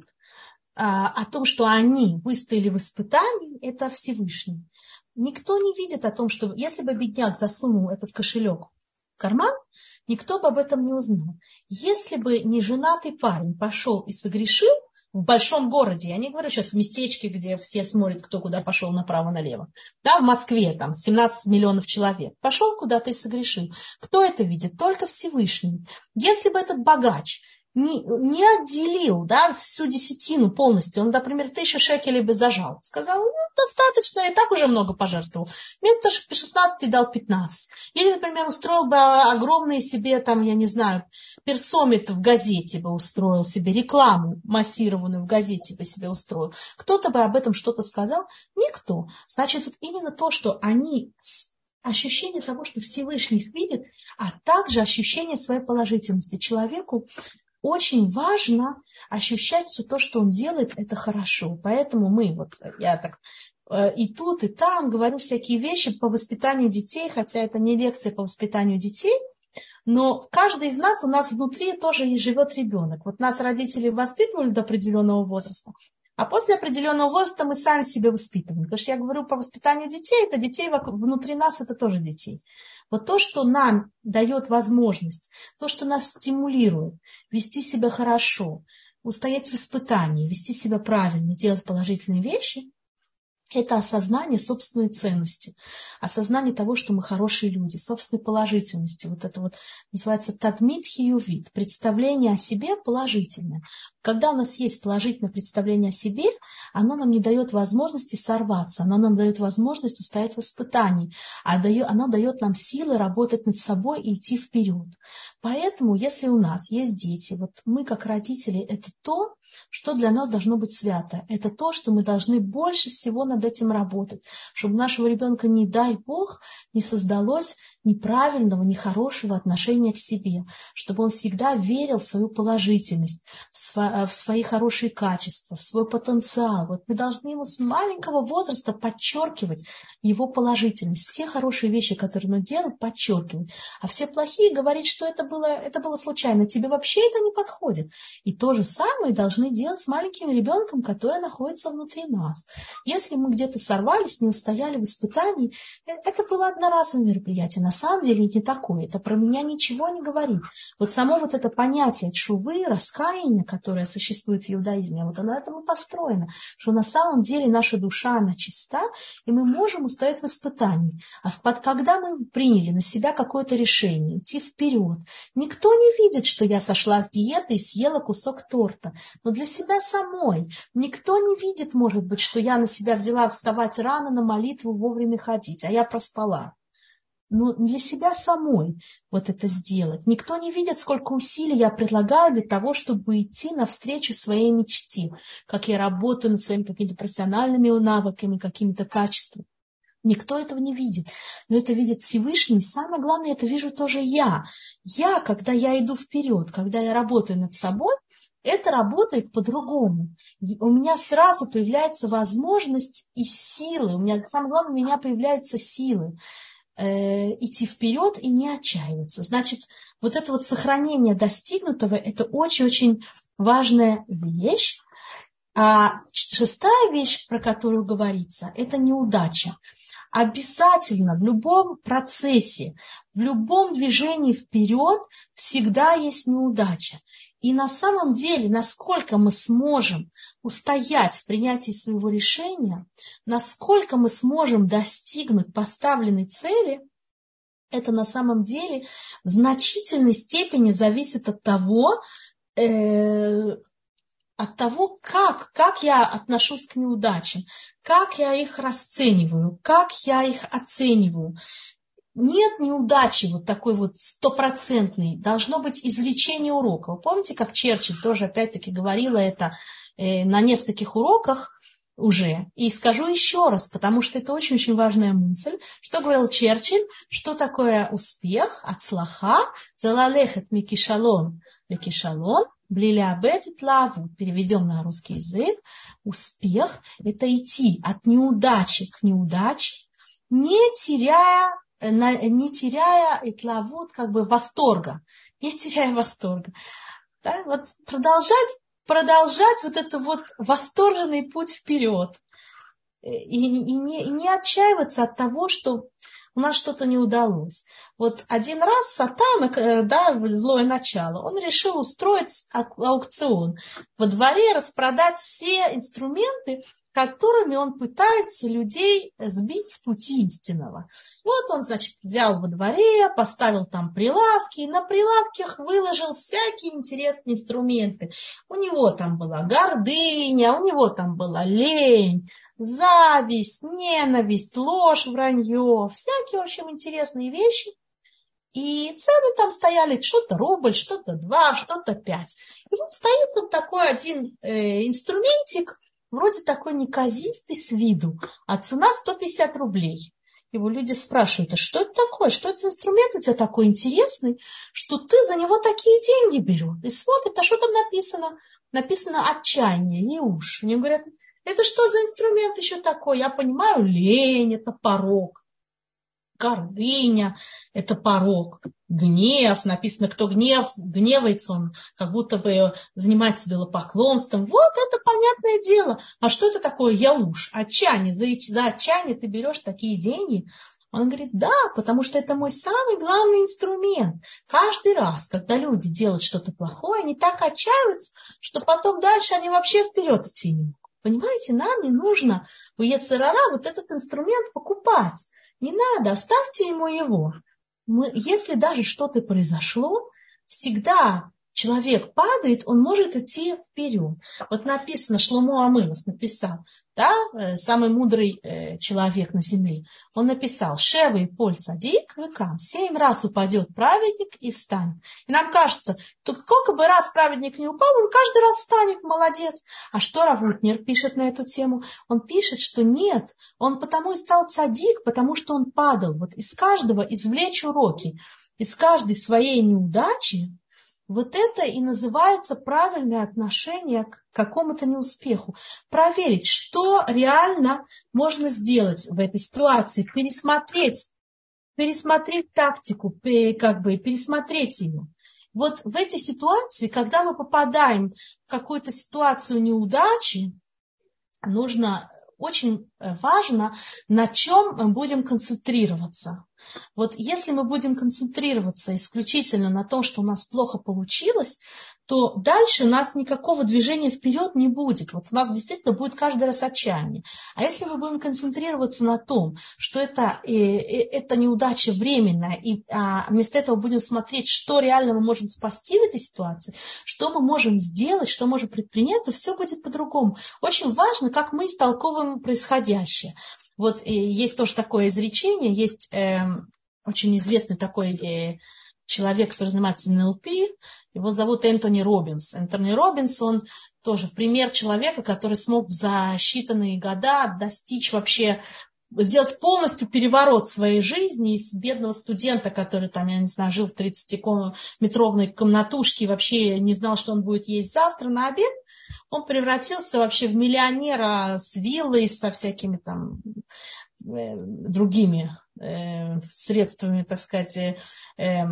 а, о том, что они выстояли в испытании, это Всевышний. Никто не видит о том, что если бы бедняк засунул этот кошелек в карман, никто бы об этом не узнал. Если бы не женатый парень пошел и согрешил в большом городе, я не говорю сейчас в местечке, где все смотрят, кто куда пошел направо-налево, да, в Москве там семнадцать миллионов человек, пошел куда-то и согрешил. Кто это видит? Только Всевышний. Если бы этот богач Не, не отделил, да, всю десятину полностью, он, например, тысячу шекелей бы зажал. Сказал, ну, достаточно, и так уже много пожертвовал. Вместо шестнадцати дал пятнадцать. Или, например, устроил бы огромные себе, там, я не знаю, персомет в газете бы устроил себе, рекламу массированную в газете бы себе устроил. Кто-то бы об этом что-то сказал? Никто. Значит, вот именно то, что они... ощущение того, что Всевышний их видит, а также ощущение своей положительности. Человеку очень важно ощущать, что то, что он делает, это хорошо. Поэтому мы, вот я так и тут, и там говорю всякие вещи по воспитанию детей, хотя это не лекция по воспитанию детей, но каждый из нас, у нас внутри тоже и живет ребенок. Вот нас родители воспитывали до определенного возраста, а после определенного возраста мы сами себя воспитываем. Потому что я говорю по воспитанию детей, это детей внутри нас, это тоже детей. Вот то, что нам дает возможность, то, что нас стимулирует вести себя хорошо, устоять в испытании, вести себя правильно, делать положительные вещи, это осознание собственной ценности, осознание того, что мы хорошие люди, собственной положительности. Вот это вот называется тадмит хиювит, представление о себе положительное. Когда у нас есть положительное представление о себе, оно нам не дает возможности сорваться, оно нам дает возможность устоять в испытании, а оно дает нам силы работать над собой и идти вперед. Поэтому, если у нас есть дети, вот мы как родители, это то, что для нас должно быть свято. Это то, что мы должны больше всего над этим работать, чтобы у нашего ребенка, не дай Бог, не создалось неправильного, нехорошего отношения к себе, чтобы он всегда верил в свою положительность, в, сво- в свои хорошие качества, в свой потенциал. Вот мы должны ему с маленького возраста подчеркивать его положительность, все хорошие вещи, которые он делает, подчеркивать, а все плохие говорить, что это было, это было случайно, тебе вообще это не подходит. И то же самое должны делать с маленьким ребенком, который находится внутри нас. Если мы где-то сорвались, не устояли в испытании, это было одноразовое мероприятие. На самом деле не такое. Это про меня ничего не говорит. Вот само вот это понятие тшувы, раскаяния, которое существует в иудаизме, вот оно этому построено, что на самом деле наша душа, она чиста, и мы можем устоять в испытании. А когда мы приняли на себя какое-то решение, идти вперед, никто не видит, что я сошла с диеты и съела кусок торта. Но для себя самой никто не видит, может быть, что я на себя взяла вставать рано на молитву, вовремя ходить, а я проспала. Но для себя самой вот это сделать. Никто не видит, сколько усилий я предлагаю для того, чтобы идти навстречу своей мечте, как я работаю над своими какими-то профессиональными навыками, какими-то качествами. Никто этого не видит. Но это видит Всевышний. Самое главное, это вижу тоже я. Я, когда я иду вперед, когда я работаю над собой, это работает по-другому. У меня сразу появляется возможность и силы. У меня, самое главное, у меня появляются силы э, идти вперед и не отчаиваться. Значит, вот это вот сохранение достигнутого, это очень-очень важная вещь. А шестая вещь, про которую говорится, это неудача. Обязательно в любом процессе, в любом движении вперед всегда есть неудача. И на самом деле, насколько мы сможем устоять в принятии своего решения, насколько мы сможем достигнуть поставленной цели, это на самом деле в значительной степени зависит от того, э, от того, как, как я отношусь к неудачам, как я их расцениваю, как я их оцениваю. Нет неудачи вот такой вот стопроцентной, должно быть извлечение урока. Вы помните, как Черчилль тоже опять-таки говорила это э, на нескольких уроках уже. И скажу еще раз, потому что это очень-очень важная мысль. Что говорил Черчилль? Что такое успех? Ацлаха, залалехет микишалон лекишалон, блилябет и тлаву. Переведем на русский язык. Успех – это идти от неудачи к неудаче, не теряя не теряя итлавут, как бы восторга, не теряя восторга. Да? Вот продолжать, продолжать вот этот вот восторженный путь вперед. И, и, не, и не отчаиваться от того, что у нас что-то не удалось. Вот один раз Сатан, да, злое начало, он решил устроить аукцион. Во дворе распродать все инструменты, которыми он пытается людей сбить с пути истинного. Вот он, значит, взял во дворе, поставил там прилавки, и на прилавках выложил всякие интересные инструменты. У него там была гордыня, у него там была лень, зависть, ненависть, ложь, вранье, всякие, в общем, интересные вещи. И цены там стояли что-то рубль, что-то два, что-то пять. И вот стоит вот такой один э, инструментик, вроде такой неказистый с виду, а цена сто пятьдесят рублей. Его люди спрашивают, а что это такое? Что это за инструмент у тебя такой интересный, что ты за него такие деньги берешь? И смотрят, а что там написано? Написано отчаяние, еуш. Они говорят, это что за инструмент еще такой? Я понимаю, лень, это порок. Гордыня – это порок. Гнев, написано, кто гнев, гневается, он как будто бы занимается идолопоклонством. Вот это понятное дело. А что это такое яуш? Отчаяние. За, за отчаяние ты берешь такие деньги? Он говорит, да, потому что это мой самый главный инструмент. Каждый раз, когда люди делают что-то плохое, они так отчаиваются, что потом дальше они вообще вперед идти не могут. Понимаете, нам не нужно у йецер ара вот этот инструмент покупать. Не надо, оставьте ему его. Мы, если даже что-то произошло, всегда человек падает, он может идти вперед. Вот написано, Шломо Амелех написал, да, самый мудрый э, человек на земле, он написал, Шева и Поль Цадик векам, семь раз упадет праведник и встанет. И нам кажется, то сколько бы раз праведник не упал, он каждый раз встанет, молодец. А что Рав Утнер пишет на эту тему? Он пишет, что нет, он потому и стал цадик, потому что он падал. Вот из каждого извлечь уроки, из каждой своей неудачи. Вот это и называется правильное отношение к какому-то неуспеху. Проверить, что реально можно сделать в этой ситуации, пересмотреть, пересмотреть тактику, как бы пересмотреть ее. Вот в этой ситуации, когда мы попадаем в какую-то ситуацию неудачи, нужно, очень важно, на чем мы будем концентрироваться. Вот если мы будем концентрироваться исключительно на том, что у нас плохо получилось, то дальше у нас никакого движения вперед не будет. Вот у нас действительно будет каждый раз отчаяние. А если мы будем концентрироваться на том, что это, э, э, это неудача временная, и а вместо этого будем смотреть, что реально мы можем спасти в этой ситуации, что мы можем сделать, что можем предпринять, то все будет по-другому. Очень важно, как мы истолковываем происходящее. Вот э, есть тоже такое изречение, есть э, очень известный такой э, человек, который занимается эн эл пи, его зовут Энтони Роббинс. Энтони Роббинс, он тоже пример человека, который смог за считанные года достичь вообще, сделать полностью переворот в своей жизни из бедного студента, который там, я не знаю, жил в тридцатиметровой комнатушке и вообще не знал, что он будет есть завтра на обед. Он превратился вообще в миллионера с виллой, со всякими там э, другими э, средствами, так сказать, э,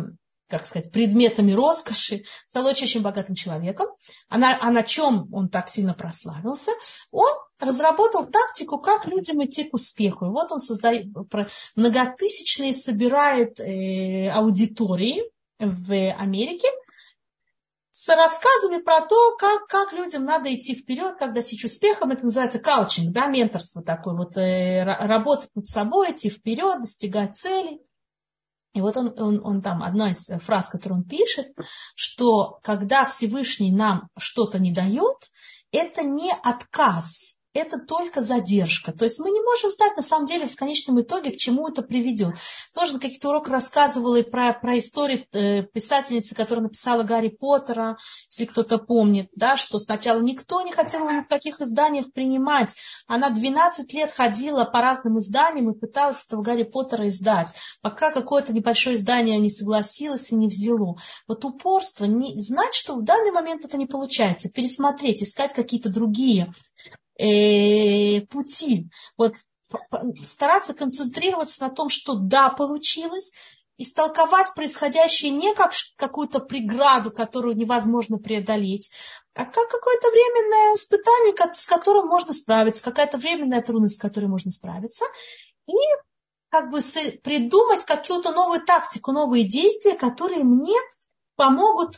как сказать, предметами роскоши, стал очень-очень богатым человеком. А на, а на чем он так сильно прославился? Он разработал тактику, как людям идти к успеху. И вот он создает, многотысячные собирает э, аудитории в Америке с рассказами про то, как, как людям надо идти вперед, как достичь успеха. Это называется каучинг, да, менторство такое, вот, э, работать над собой, идти вперед, достигать целей. И вот он, он, он там, одна из фраз, которую он пишет, что когда Всевышний нам что-то не дает, это не отказ, это только задержка. То есть мы не можем знать, на самом деле, в конечном итоге, к чему это приведет. Тоже на каких-то уроках рассказывала и про, про историю э, писательницы, которая написала Гарри Поттера, если кто-то помнит, да, что сначала никто не хотел его ни в каких изданиях принимать. Она двенадцать лет ходила по разным изданиям и пыталась этого Гарри Поттера издать, пока какое-то небольшое издание не согласилось и не взяло. Вот упорство, не, знать, что в данный момент это не получается, пересмотреть, искать какие-то другие пути, вот стараться концентрироваться на том, что да, получилось, истолковать происходящее не как какую-то преграду, которую невозможно преодолеть, а как какое-то временное испытание, с которым можно справиться, какая-то временная трудность, с которой можно справиться, и как бы придумать какую-то новую тактику, новые действия, которые мне помогут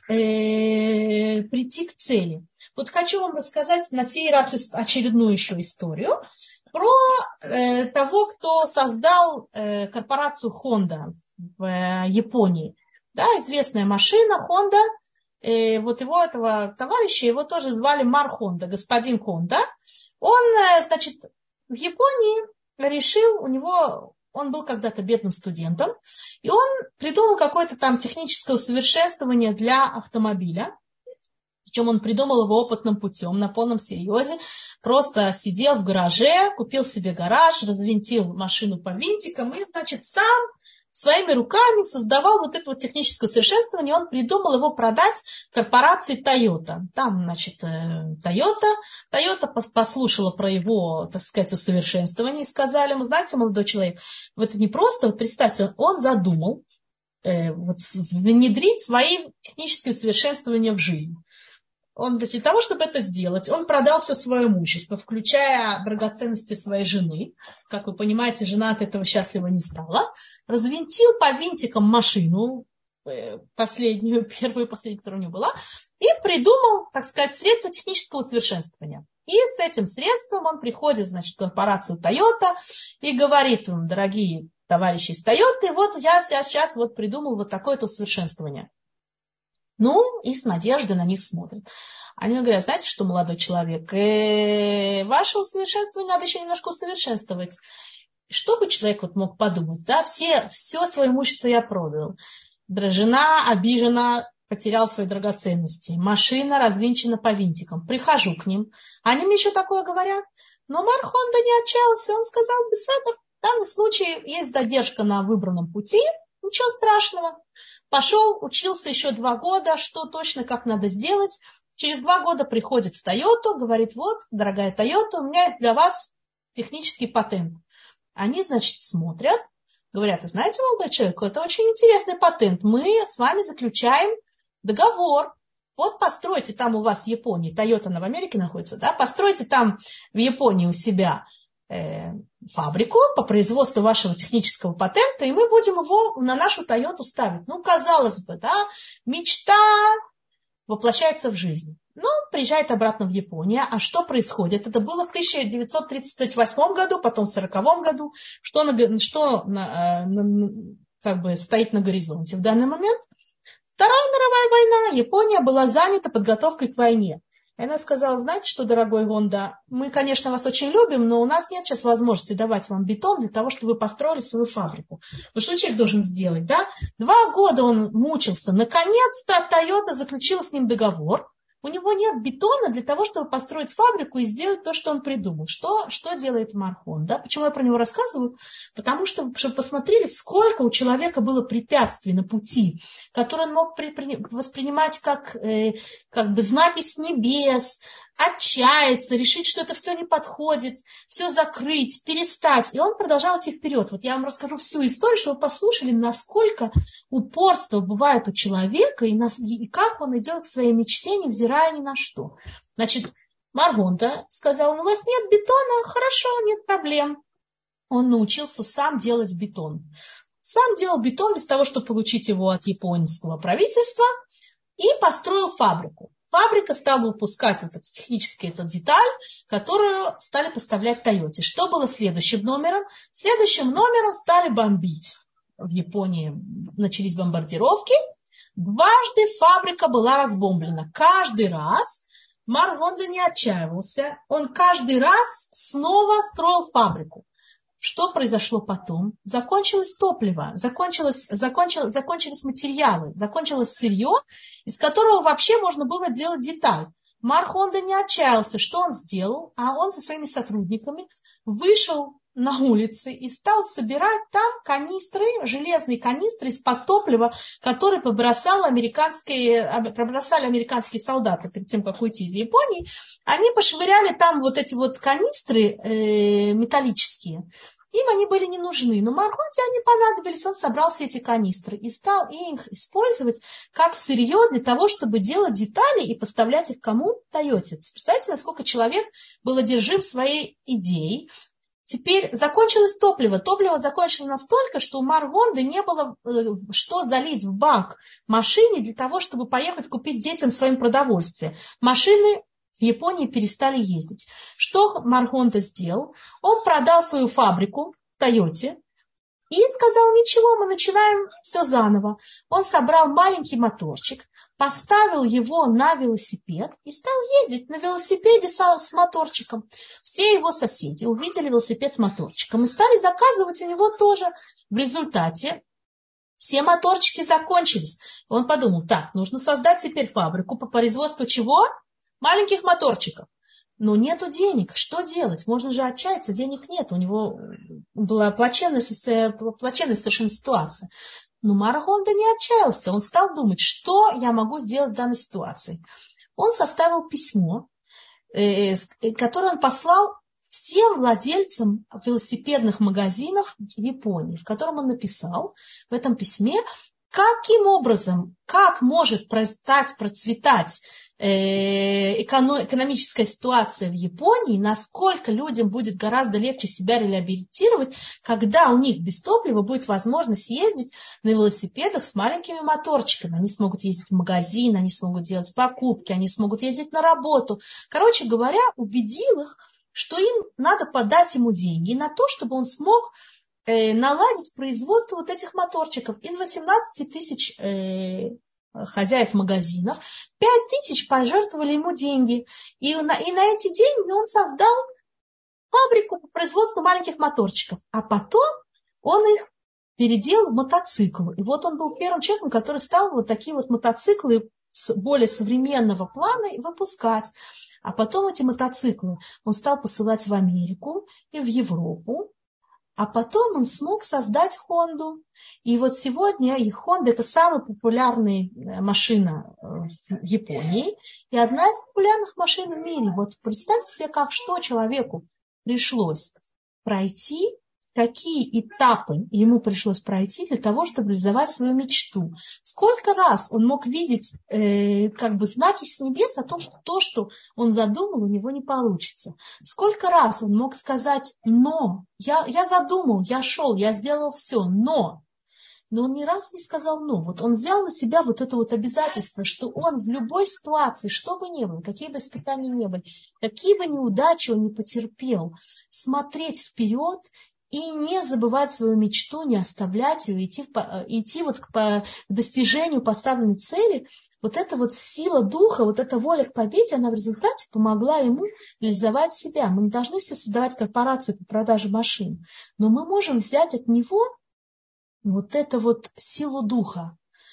э, прийти к цели. Вот хочу вам рассказать на сей раз очередную еще историю про э, того, кто создал э, корпорацию Honda в э, Японии. Да, известная машина Honda. Э, вот его, этого товарища, его тоже звали Мар Honda, господин Honda. Он, э, значит, в Японии решил, у него... Он был когда-то бедным студентом, и он придумал какое-то там техническое усовершенствование для автомобиля. Причем он придумал его опытным путем, на полном серьезе. Просто сидел в гараже, купил себе гараж, развинтил машину по винтикам и, значит, сам своими руками создавал вот это вот техническое усовершенствование. Он придумал его продать корпорации Toyota. Там, значит, Toyota. Toyota послушала про его, так сказать, усовершенствование и сказали ему, знаете, молодой человек, это не просто, вот представьте, он задумал э, вот, внедрить свои технические усовершенствования в жизнь. Он для того, чтобы это сделать, он продал все свое имущество, включая драгоценности своей жены. Как вы понимаете, жена от этого счастлива не стала. Развинтил по винтикам машину, последнюю, первую, последнюю, которая у него была, и придумал, так сказать, средство технического усовершенствования. И с этим средством он приходит, значит, в корпорацию Toyota и говорит им, дорогие товарищи из Toyota, вот я сейчас вот придумал вот такое-то усовершенствование. Ну, и с надеждой на них смотрят. Они говорят, знаете что, молодой человек, э, ваше усовершенствование надо еще немножко усовершенствовать. Что бы человек вот мог подумать, да, все, все свое имущество я продал. Жена обижена, потерял свои драгоценности. Машина развинчена по винтикам. Прихожу к ним. Они мне еще такое говорят. Но Мар Honda не отчаялся. Он сказал, в данном случае есть задержка на выбранном пути. Ничего страшного. Пошел, учился еще два года, что точно, как надо сделать. Через два года приходит в Тойоту, говорит, вот, дорогая Тойота, у меня есть для вас технический патент. Они, значит, смотрят, говорят, знаете, молодой человек, это очень интересный патент. Мы с вами заключаем договор. Вот постройте там у вас в Японии, Тойота, она в Америке находится, да, постройте там в Японии у себя э, фабрику по производству вашего технического патента, и мы будем его на нашу Тойоту ставить. Ну, казалось бы, да, мечта воплощается в жизнь. Ну, приезжает обратно в Японию. А что происходит? Это было в тысяча девятьсот тридцать восьмом году, потом в сороковом году. Что, на, что на, на, как бы стоит на горизонте в данный момент? Вторая мировая война. Япония была занята подготовкой к войне. И она сказала, знаете что, дорогой Honda, мы, конечно, вас очень любим, но у нас нет сейчас возможности давать вам бетон для того, чтобы вы построили свою фабрику. Ну что человек должен сделать, да? Два года он мучился. Наконец-то Toyota заключила с ним договор. У него нет бетона для того, чтобы построить фабрику и сделать то, что он придумал. Что, что делает Мархон? Да? Почему я про него рассказываю? Потому что, чтобы посмотрели, сколько у человека было препятствий на пути, которые он мог при, при, воспринимать как, э, как бы знаки с небес, отчаяться, решить, что это все не подходит, все закрыть, перестать. И он продолжал идти вперед. Вот я вам расскажу всю историю, чтобы вы послушали, насколько упорство бывает у человека и, нас, и как он идет к своей мечте, невзирая ни на что. Значит, Мархон сказал, у вас нет бетона, хорошо, нет проблем. Он научился сам делать бетон. Сам делал бетон без того, чтобы получить его от японского правительства, и построил фабрику. Фабрика стала выпускать вот технически эту деталь, которую стали поставлять Тойоте. Что было следующим номером? Следующим номером стали бомбить. В Японии начались бомбардировки. Дважды фабрика была разбомблена. Каждый раз Мархон не отчаивался. Он каждый раз снова строил фабрику. Что произошло потом? Закончилось топливо, закончилось, закончилось, закончились материалы, закончилось сырье, из которого вообще можно было делать деталь. Мархон не отчаялся. Что он сделал? А он со своими сотрудниками вышел на улицы и стал собирать там канистры, железные канистры из-под топлива, которые побросали американские, побросали американские солдаты перед тем, как уйти из Японии. Они пошвыряли там вот эти вот канистры э, металлические. Им они были не нужны, но Мархонте они понадобились. Он собрал все эти канистры и стал их использовать как сырье для того, чтобы делать детали и поставлять их кому? Тойоте. Представляете, насколько человек был одержим своей идеей. Теперь закончилось топливо. Топливо закончилось настолько, что у Мархонды не было э, что залить в бак машине для того, чтобы поехать купить детям своим продовольствие. Машины в Японии перестали ездить. Что Мархонда сделал? Он продал свою фабрику Тойоте и сказал, ничего, мы начинаем все заново. Он собрал маленький моторчик, поставил его на велосипед и стал ездить на велосипеде с моторчиком. Все его соседи увидели велосипед с моторчиком и стали заказывать у него тоже. В результате все моторчики закончились. Он подумал, так, нужно создать теперь фабрику по производству чего? Маленьких моторчиков. Но нету денег. Что делать? Можно же отчаяться, денег нет. У него была плачевная, плачевная совершенно ситуация. Но Мархонда не отчаялся. Он стал думать, что я могу сделать в данной ситуации. Он составил письмо, которое он послал всем владельцам велосипедных магазинов в Японии, в котором он написал в этом письме, каким образом, как может стать, процветать э, эконом, экономическая ситуация в Японии, насколько людям будет гораздо легче себя реабилитировать, когда у них без топлива будет возможность ездить на велосипедах с маленькими моторчиками. Они смогут ездить в магазин, они смогут делать покупки, они смогут ездить на работу. Короче говоря, убедил их, что им надо подать ему деньги на то, чтобы он смог наладить производство вот этих моторчиков. Из восемнадцати тысяч э, хозяев магазинов пять тысяч пожертвовали ему деньги. И на, и на эти деньги он создал фабрику по производству маленьких моторчиков. А потом он их переделал в мотоциклы. И вот он был первым человеком, который стал вот такие вот мотоциклы с более современного плана выпускать. А потом эти мотоциклы он стал посылать в Америку и в Европу. А потом он смог создать Хонду. И вот сегодня Хонда – это самая популярная машина в Японии и одна из популярных машин в мире. Вот представьте себе, как что человеку пришлось пройти, какие этапы ему пришлось пройти для того, чтобы реализовать свою мечту. Сколько раз он мог видеть э, как бы знаки с небес о том, что то, что он задумал, у него не получится. Сколько раз он мог сказать «но». Я, я задумал, я шел, я сделал все, но. Но он ни разу не сказал «но». Вот он взял на себя вот это вот обязательство, что он в любой ситуации, что бы ни было, какие бы испытания ни были, какие бы неудачи он не потерпел, смотреть вперед и не забывать свою мечту, не оставлять ее, идти, идти вот к, по, к достижению поставленной цели. Вот эта вот сила духа, вот эта воля к победе, она в результате помогла ему реализовать себя. Мы не должны все создавать корпорации по продаже машин, но мы можем взять от него вот эту вот силу духа.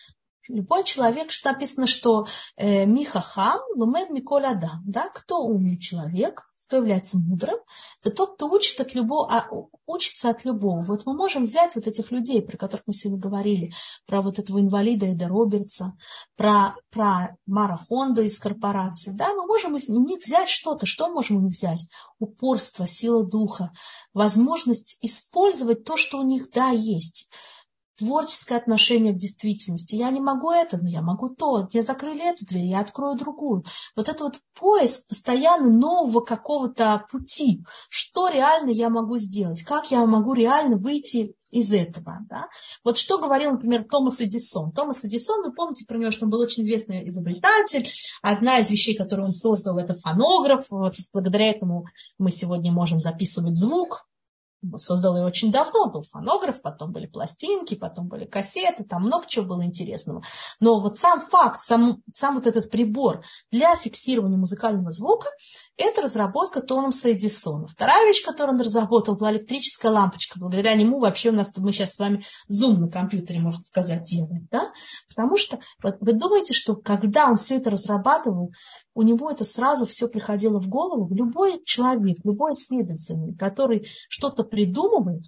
Любой человек, что написано, что э, Михахам, лумед миколь адам, да, кто умный человек, кто является мудрым, это тот, кто учит от любого, а, учится от любого. Вот мы можем взять вот этих людей, про которых мы сегодня говорили, про вот этого инвалида Эда Робертса, про, про Мара Хонда из корпорации, да, мы можем из них взять что-то, что можем у них взять? Упорство, сила духа, возможность использовать то, что у них, да, есть. Творческое отношение к действительности. Я не могу это, но я могу то. Мне закрыли эту дверь, я открою другую. Вот это вот поиск постоянно нового какого-то пути. Что реально я могу сделать? Как я могу реально выйти из этого? Да? Вот что говорил, например, Томас Эдисон. Томас Эдисон, вы помните про него, что он был очень известный изобретатель. Одна из вещей, которую он создал, это фонограф. Вот благодаря этому мы сегодня можем записывать звук. Создал ее очень давно, был фонограф, потом были пластинки, потом были кассеты, там много чего было интересного. Но вот сам факт, сам, сам вот этот прибор для фиксирования музыкального звука, это разработка Томаса Эдисона. Вторая вещь, которую он разработал, была электрическая лампочка. Благодаря нему вообще у нас, мы сейчас с вами зум на компьютере, можно сказать, делаем. Да? Потому что вот, вы думаете, что когда он все это разрабатывал, у него это сразу все приходило в голову. Любой человек, любой исследователь, который что-то придумывает,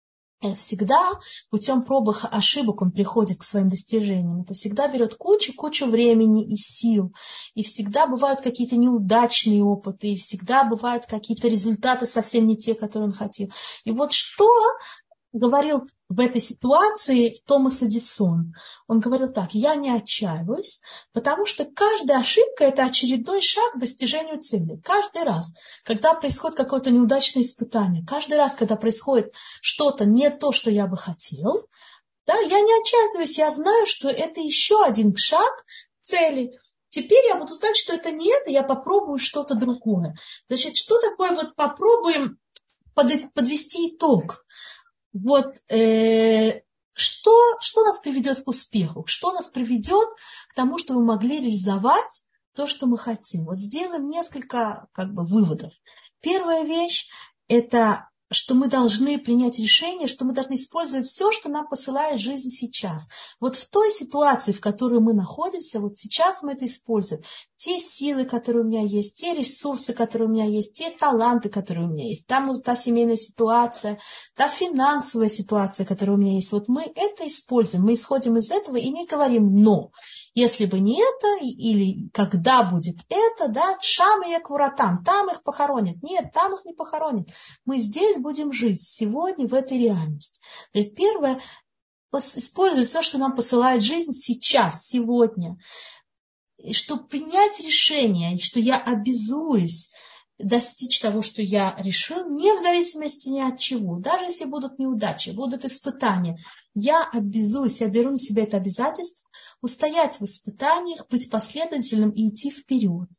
всегда путем проб и ошибок он приходит к своим достижениям. Это всегда берет кучу-кучу времени и сил. И всегда бывают какие-то неудачные опыты, и всегда бывают какие-то результаты совсем не те, которые он хотел. И вот что говорил в этой ситуации Томас Эдисон? Он говорил так: я не отчаиваюсь, потому что каждая ошибка – это очередной шаг к достижению цели. Каждый раз, когда происходит какое-то неудачное испытание, каждый раз, когда происходит что-то не то, что я бы хотел, да, я не отчаиваюсь, я знаю, что это еще один шаг к цели. Теперь я буду знать, что это не это, я попробую что-то другое. Значит, что такое вот попробуем подвести итог? Вот э, что, что нас приведет к успеху, что нас приведет к тому, что мы могли реализовать то, что мы хотим. Вот сделаем несколько как бы выводов. Первая вещь – это что мы должны принять решение, что мы должны использовать все, что нам посылает жизнь сейчас. Вот в той ситуации, в которой мы находимся, вот сейчас мы это используем. Те силы, которые у меня есть, те ресурсы, которые у меня есть, те таланты, которые у меня есть, та, та семейная ситуация, та финансовая ситуация, которая у меня есть. Вот мы это используем, мы исходим из этого и не говорим «но». Если бы не это, или когда будет это, да, шам и якуратам, там их похоронят. Нет, там их не похоронят. Мы здесь будем жить сегодня в этой реальности. То есть первое, использовать все, что нам посылает жизнь сейчас, сегодня. И чтобы принять решение, что я обязуюсь достичь того, что я решил, не в зависимости ни от чего. Даже если будут неудачи, будут испытания, я обязуюсь, я беру на себя это обязательство, устоять в испытаниях, быть последовательным и идти вперед.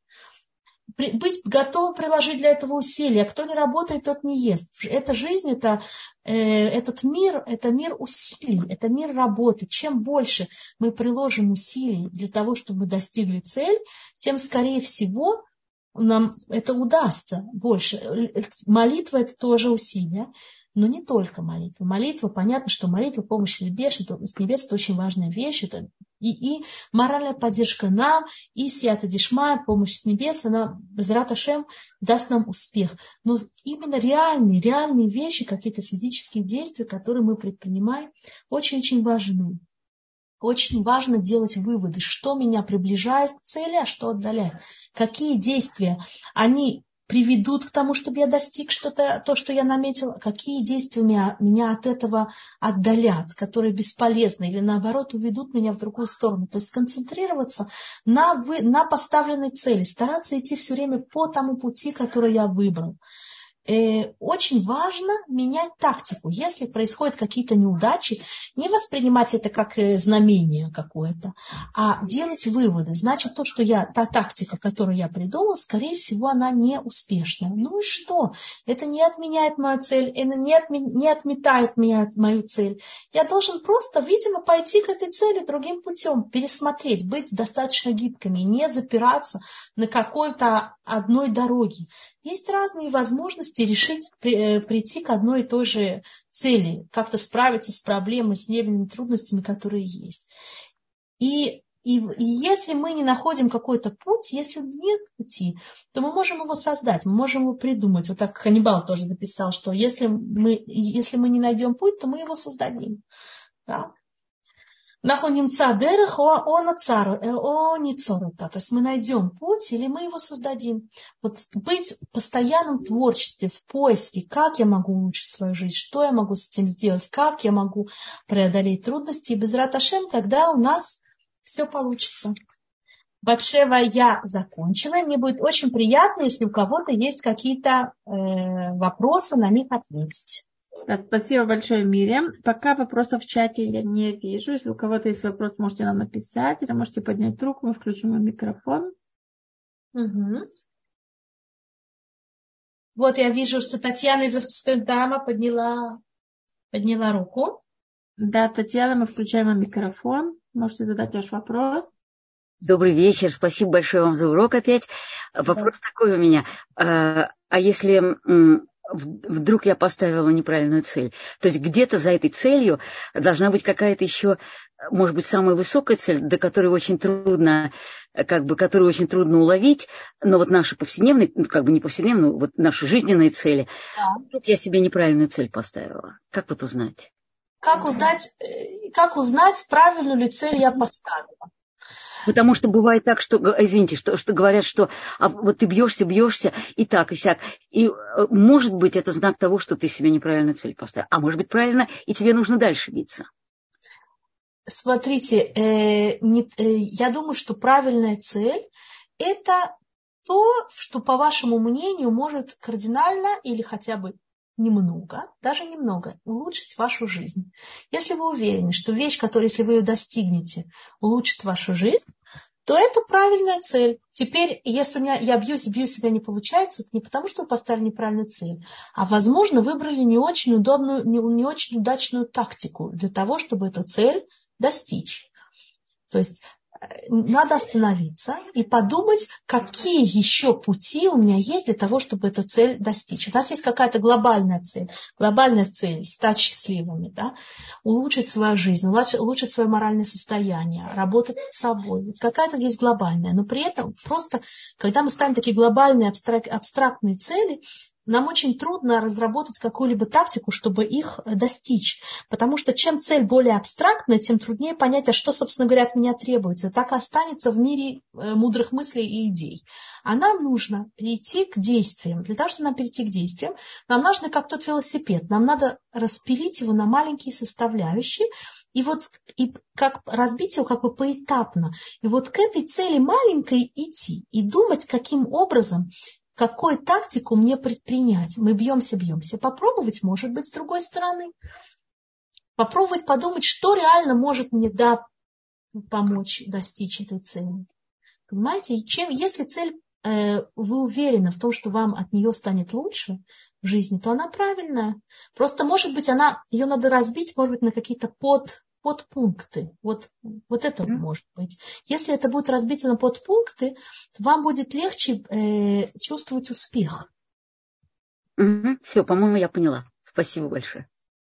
Быть готовым приложить для этого усилия. Кто не работает, тот не ест. Эта жизнь, это, э, этот мир, это мир усилий, это мир работы. Чем больше мы приложим усилий для того, чтобы мы достигли цель, тем, скорее всего, нам это удастся больше. Молитва – это тоже усилие, но не только молитва. Молитва, понятно, что молитва, помощь с небес, это, с небес – это очень важная вещь. Это и, и моральная поддержка нам, и сията дишма, помощь с небес, она, безрат Ашем, даст нам успех. Но именно реальные, реальные вещи, какие-то физические действия, которые мы предпринимаем, очень-очень важны. Очень важно делать выводы, что меня приближает к цели, а что отдаляет. Какие действия, они приведут к тому, чтобы я достиг что-то, то, что я наметила, какие действия меня, меня от этого отдалят, которые бесполезны, или наоборот уведут меня в другую сторону. То есть сконцентрироваться на, вы, на поставленной цели, стараться идти все время по тому пути, который я выбрал. Очень важно менять тактику. Если происходят какие-то неудачи, не воспринимать это как знамение какое-то, а делать выводы. Значит, то, что я, та тактика, которую я придумала, скорее всего, она не успешная. Ну и что? Это не отменяет мою цель, это не, отме, не отметает меня, мою цель. Я должен просто, видимо, пойти к этой цели другим путем, пересмотреть, быть достаточно гибкими, не запираться на какой-то одной дороге. Есть разные возможности решить, прийти к одной и той же цели, как-то справиться с проблемой, с нервными трудностями, которые есть. И, и, и если мы не находим какой-то путь, если нет пути, то мы можем его создать, мы можем его придумать. Вот так Ханнибал тоже написал, что если мы, если мы не найдем путь, то мы его создадим. Да? Наху немца дерех о нацару, о ницорута. То есть мы найдем путь или мы его создадим. Вот быть в постоянном творчестве, в поиске, как я могу улучшить свою жизнь, что я могу с этим сделать, как я могу преодолеть трудности. И без Рат Ашем тогда у нас все получится. Батшева я закончила. Мне будет очень приятно, если у кого-то есть какие-то э, вопросы, на них ответить. Да, спасибо большое, Мириам. Пока вопросов в чате я не вижу. Если у кого-то есть вопрос, можете нам написать или можете поднять руку, мы включим микрофон. Угу. Вот я вижу, что Татьяна из Амстердама подняла, подняла руку. Да, Татьяна, мы включаем микрофон. Можете задать ваш вопрос. Добрый вечер. Спасибо большое вам за урок опять. Вопрос да. такой у меня. А, а если вдруг я поставила неправильную цель? То есть где-то за этой целью должна быть какая-то еще, может быть, самая высокая цель, до которой очень трудно, как бы, которую очень трудно уловить, но вот наши повседневные, как бы не повседневные, вот наши жизненные цели. Да. Вдруг я себе неправильную цель поставила. Как вот узнать? Как узнать, как узнать, правильную ли цель я поставила? Потому что бывает так, что, извините, что, что говорят, что а, вот ты бьешься, бьешься, и так, и сяк. И может быть, это знак того, что ты себе неправильную цель поставил. А может быть, правильно, и тебе нужно дальше биться. Смотрите, э, не, э, я думаю, что правильная цель – это то, что, по вашему мнению, может кардинально или хотя бы немного, даже немного, улучшить вашу жизнь. Если вы уверены, что вещь, которая, если вы ее достигнете, улучшит вашу жизнь, то это правильная цель. Теперь, если у меня, я бьюсь, бьюсь, у меня не получается, это не потому, что вы поставили неправильную цель, а, возможно, выбрали не очень удобную, не, не очень удачную тактику для того, чтобы эту цель достичь. То есть надо остановиться и подумать, какие еще пути у меня есть для того, чтобы эту цель достичь. У нас есть какая-то глобальная цель. Глобальная цель – стать счастливыми, да? Улучшить свою жизнь, улучшить, улучшить свое моральное состояние, работать над собой. Какая-то есть глобальная. Но при этом просто, когда мы ставим такие глобальные абстрак, абстрактные цели, нам очень трудно разработать какую-либо тактику, чтобы их достичь. Потому что чем цель более абстрактная, тем труднее понять, а что, собственно говоря, от меня требуется. Так останется в мире мудрых мыслей и идей. А нам нужно перейти к действиям. Для того, чтобы нам перейти к действиям, нам нужно, как тот велосипед, нам надо распилить его на маленькие составляющие, и вот и как разбить его как бы поэтапно. И вот к этой цели маленькой идти и думать, каким образом, какую тактику мне предпринять. Мы бьемся, бьемся. Попробовать, может быть, с другой стороны. Попробовать подумать, что реально может мне да, помочь достичь этой цели. Понимаете? И чем, если цель, э, вы уверены в том, что вам от нее станет лучше в жизни, то она правильная. Просто, может быть, она, ее надо разбить, может быть, на какие-то под... подпункты. Вот, вот это mm-hmm. может быть. Если это будет разбито на подпункты, то вам будет легче э, чувствовать успех. Mm-hmm. Все, по-моему, я поняла. Спасибо большое.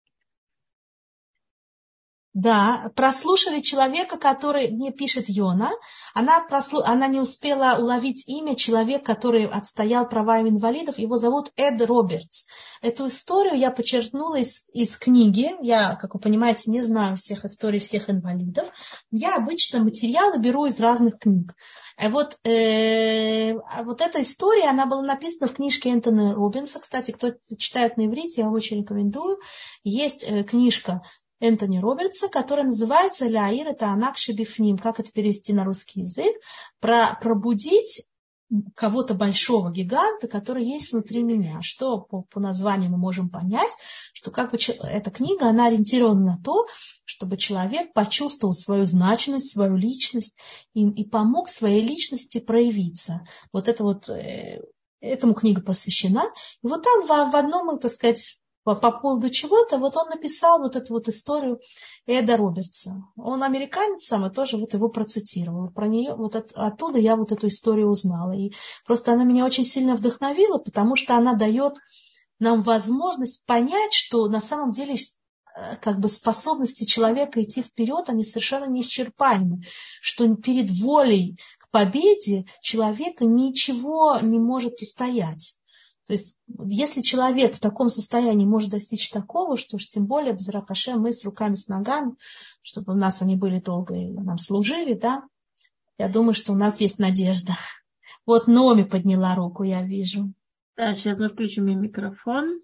Да, прослушали человека, который мне пишет Йона. Она, прослу... она не успела уловить имя человека, который отстоял права инвалидов. Его зовут Эд Робертс. Эту историю я подчеркнула из, из книги. Я, как вы понимаете, не знаю всех историй всех инвалидов. Я обычно материалы беру из разных книг. А вот, э, вот эта история, она была написана в книжке Энтони Робинса. Кстати, кто читает на иврите, я очень рекомендую. Есть э, книжка Энтони Робертса, которая называется «Ляир это анак шебифним», как это перевести на русский язык, про пробудить кого-то большого гиганта, который есть внутри меня. Что по, по названию мы можем понять, что как бы эта книга, она ориентирована на то, чтобы человек почувствовал свою значимость, свою личность и, и помог своей личности проявиться. Вот это вот, э, этому книга посвящена. И вот там в, в одном, так сказать, По, по поводу чего-то, вот он написал вот эту вот историю Эда Робертса. Он американец сам, и тоже вот его процитировал. Про нее, вот от, оттуда я вот эту историю узнала. И просто она меня очень сильно вдохновила, потому что она дает нам возможность понять, что на самом деле как бы способности человека идти вперед, они совершенно неисчерпаемы, что перед волей к победе человека ничего не может устоять. То есть, если человек в таком состоянии может достичь такого, что уж тем более без ракаше мы с руками, с ногами, чтобы у нас они были долго и нам служили, да, я думаю, что у нас есть надежда. Вот Номи подняла руку, я вижу. Да, сейчас мы включим ей микрофон.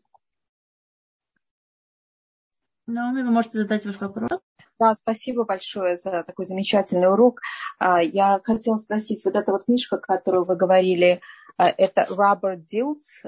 Номи, вы можете задать ваш вопрос. Да, спасибо большое за такой замечательный урок. Я хотела спросить, вот эта вот книжка, которую вы говорили, это Роберт Дилс,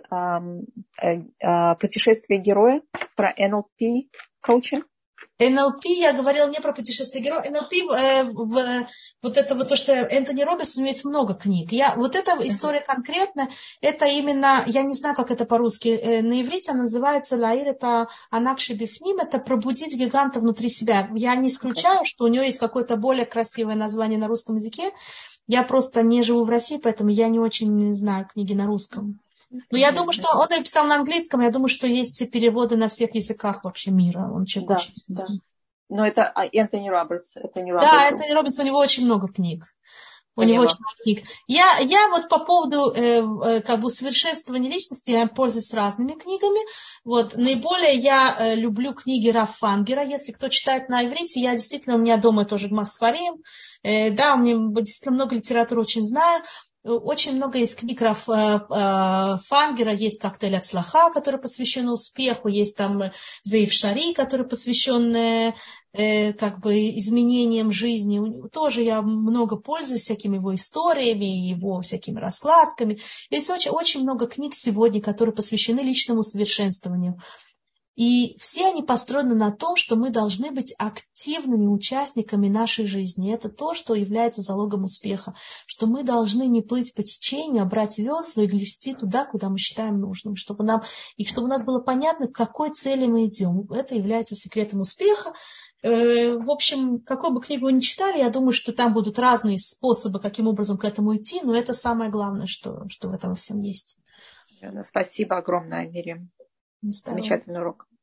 «Путешествие героя», про эн эл пи коучинг. эн эл пи, я говорила не про путешествие героя. эн эл пи, э, в, вот это вот то, что Энтони Робинс, у него есть много книг. Я, вот эта история конкретно, это именно, я не знаю, как это по-русски, э, на иврите она называется «Лаир», это «Анакши бифним», это «Пробудить гиганта внутри себя». Я не исключаю, что у нее есть какое-то более красивое название на русском языке. Я просто не живу в России, поэтому я не очень знаю книги на русском. Но я думаю, что он написал на английском, я думаю, что есть переводы на всех языках вообще мира. Он человек да, очень известный. Да. Но это Энтони Робертс. Это не Робертс. Да, Энтони Робертс, у него очень много книг. У Поняла. него очень много книг. Я, я вот по поводу э, как бы усовершенствования личности, я пользуюсь разными книгами. Вот, наиболее я э, люблю книги Рав Фангера. Если кто читает на иврите, я действительно, у меня дома тоже Гмах Сфарим. Э, да, у меня действительно много литературы очень знаю. Очень много есть книг Раф Фангера, есть «Коктейль от Слаха», который посвящен успеху, есть там «Зеив Шари», который посвящен э, как бы изменениям жизни. Тоже я много пользуюсь всякими его историями, его всякими раскладками. Есть очень, очень много книг сегодня, которые посвящены личному совершенствованию. И все они построены на том, что мы должны быть активными участниками нашей жизни. Это то, что является залогом успеха. Что мы должны не плыть по течению, а брать весла и грести туда, куда мы считаем нужным. Чтобы нам, и чтобы у нас было понятно, к какой цели мы идем. Это является секретом успеха. В общем, какую бы книгу вы ни читали, я думаю, что там будут разные способы, каким образом к этому идти. Но это самое главное, что, что в этом всем есть. Спасибо огромное, Мирьям. Замечательный урок.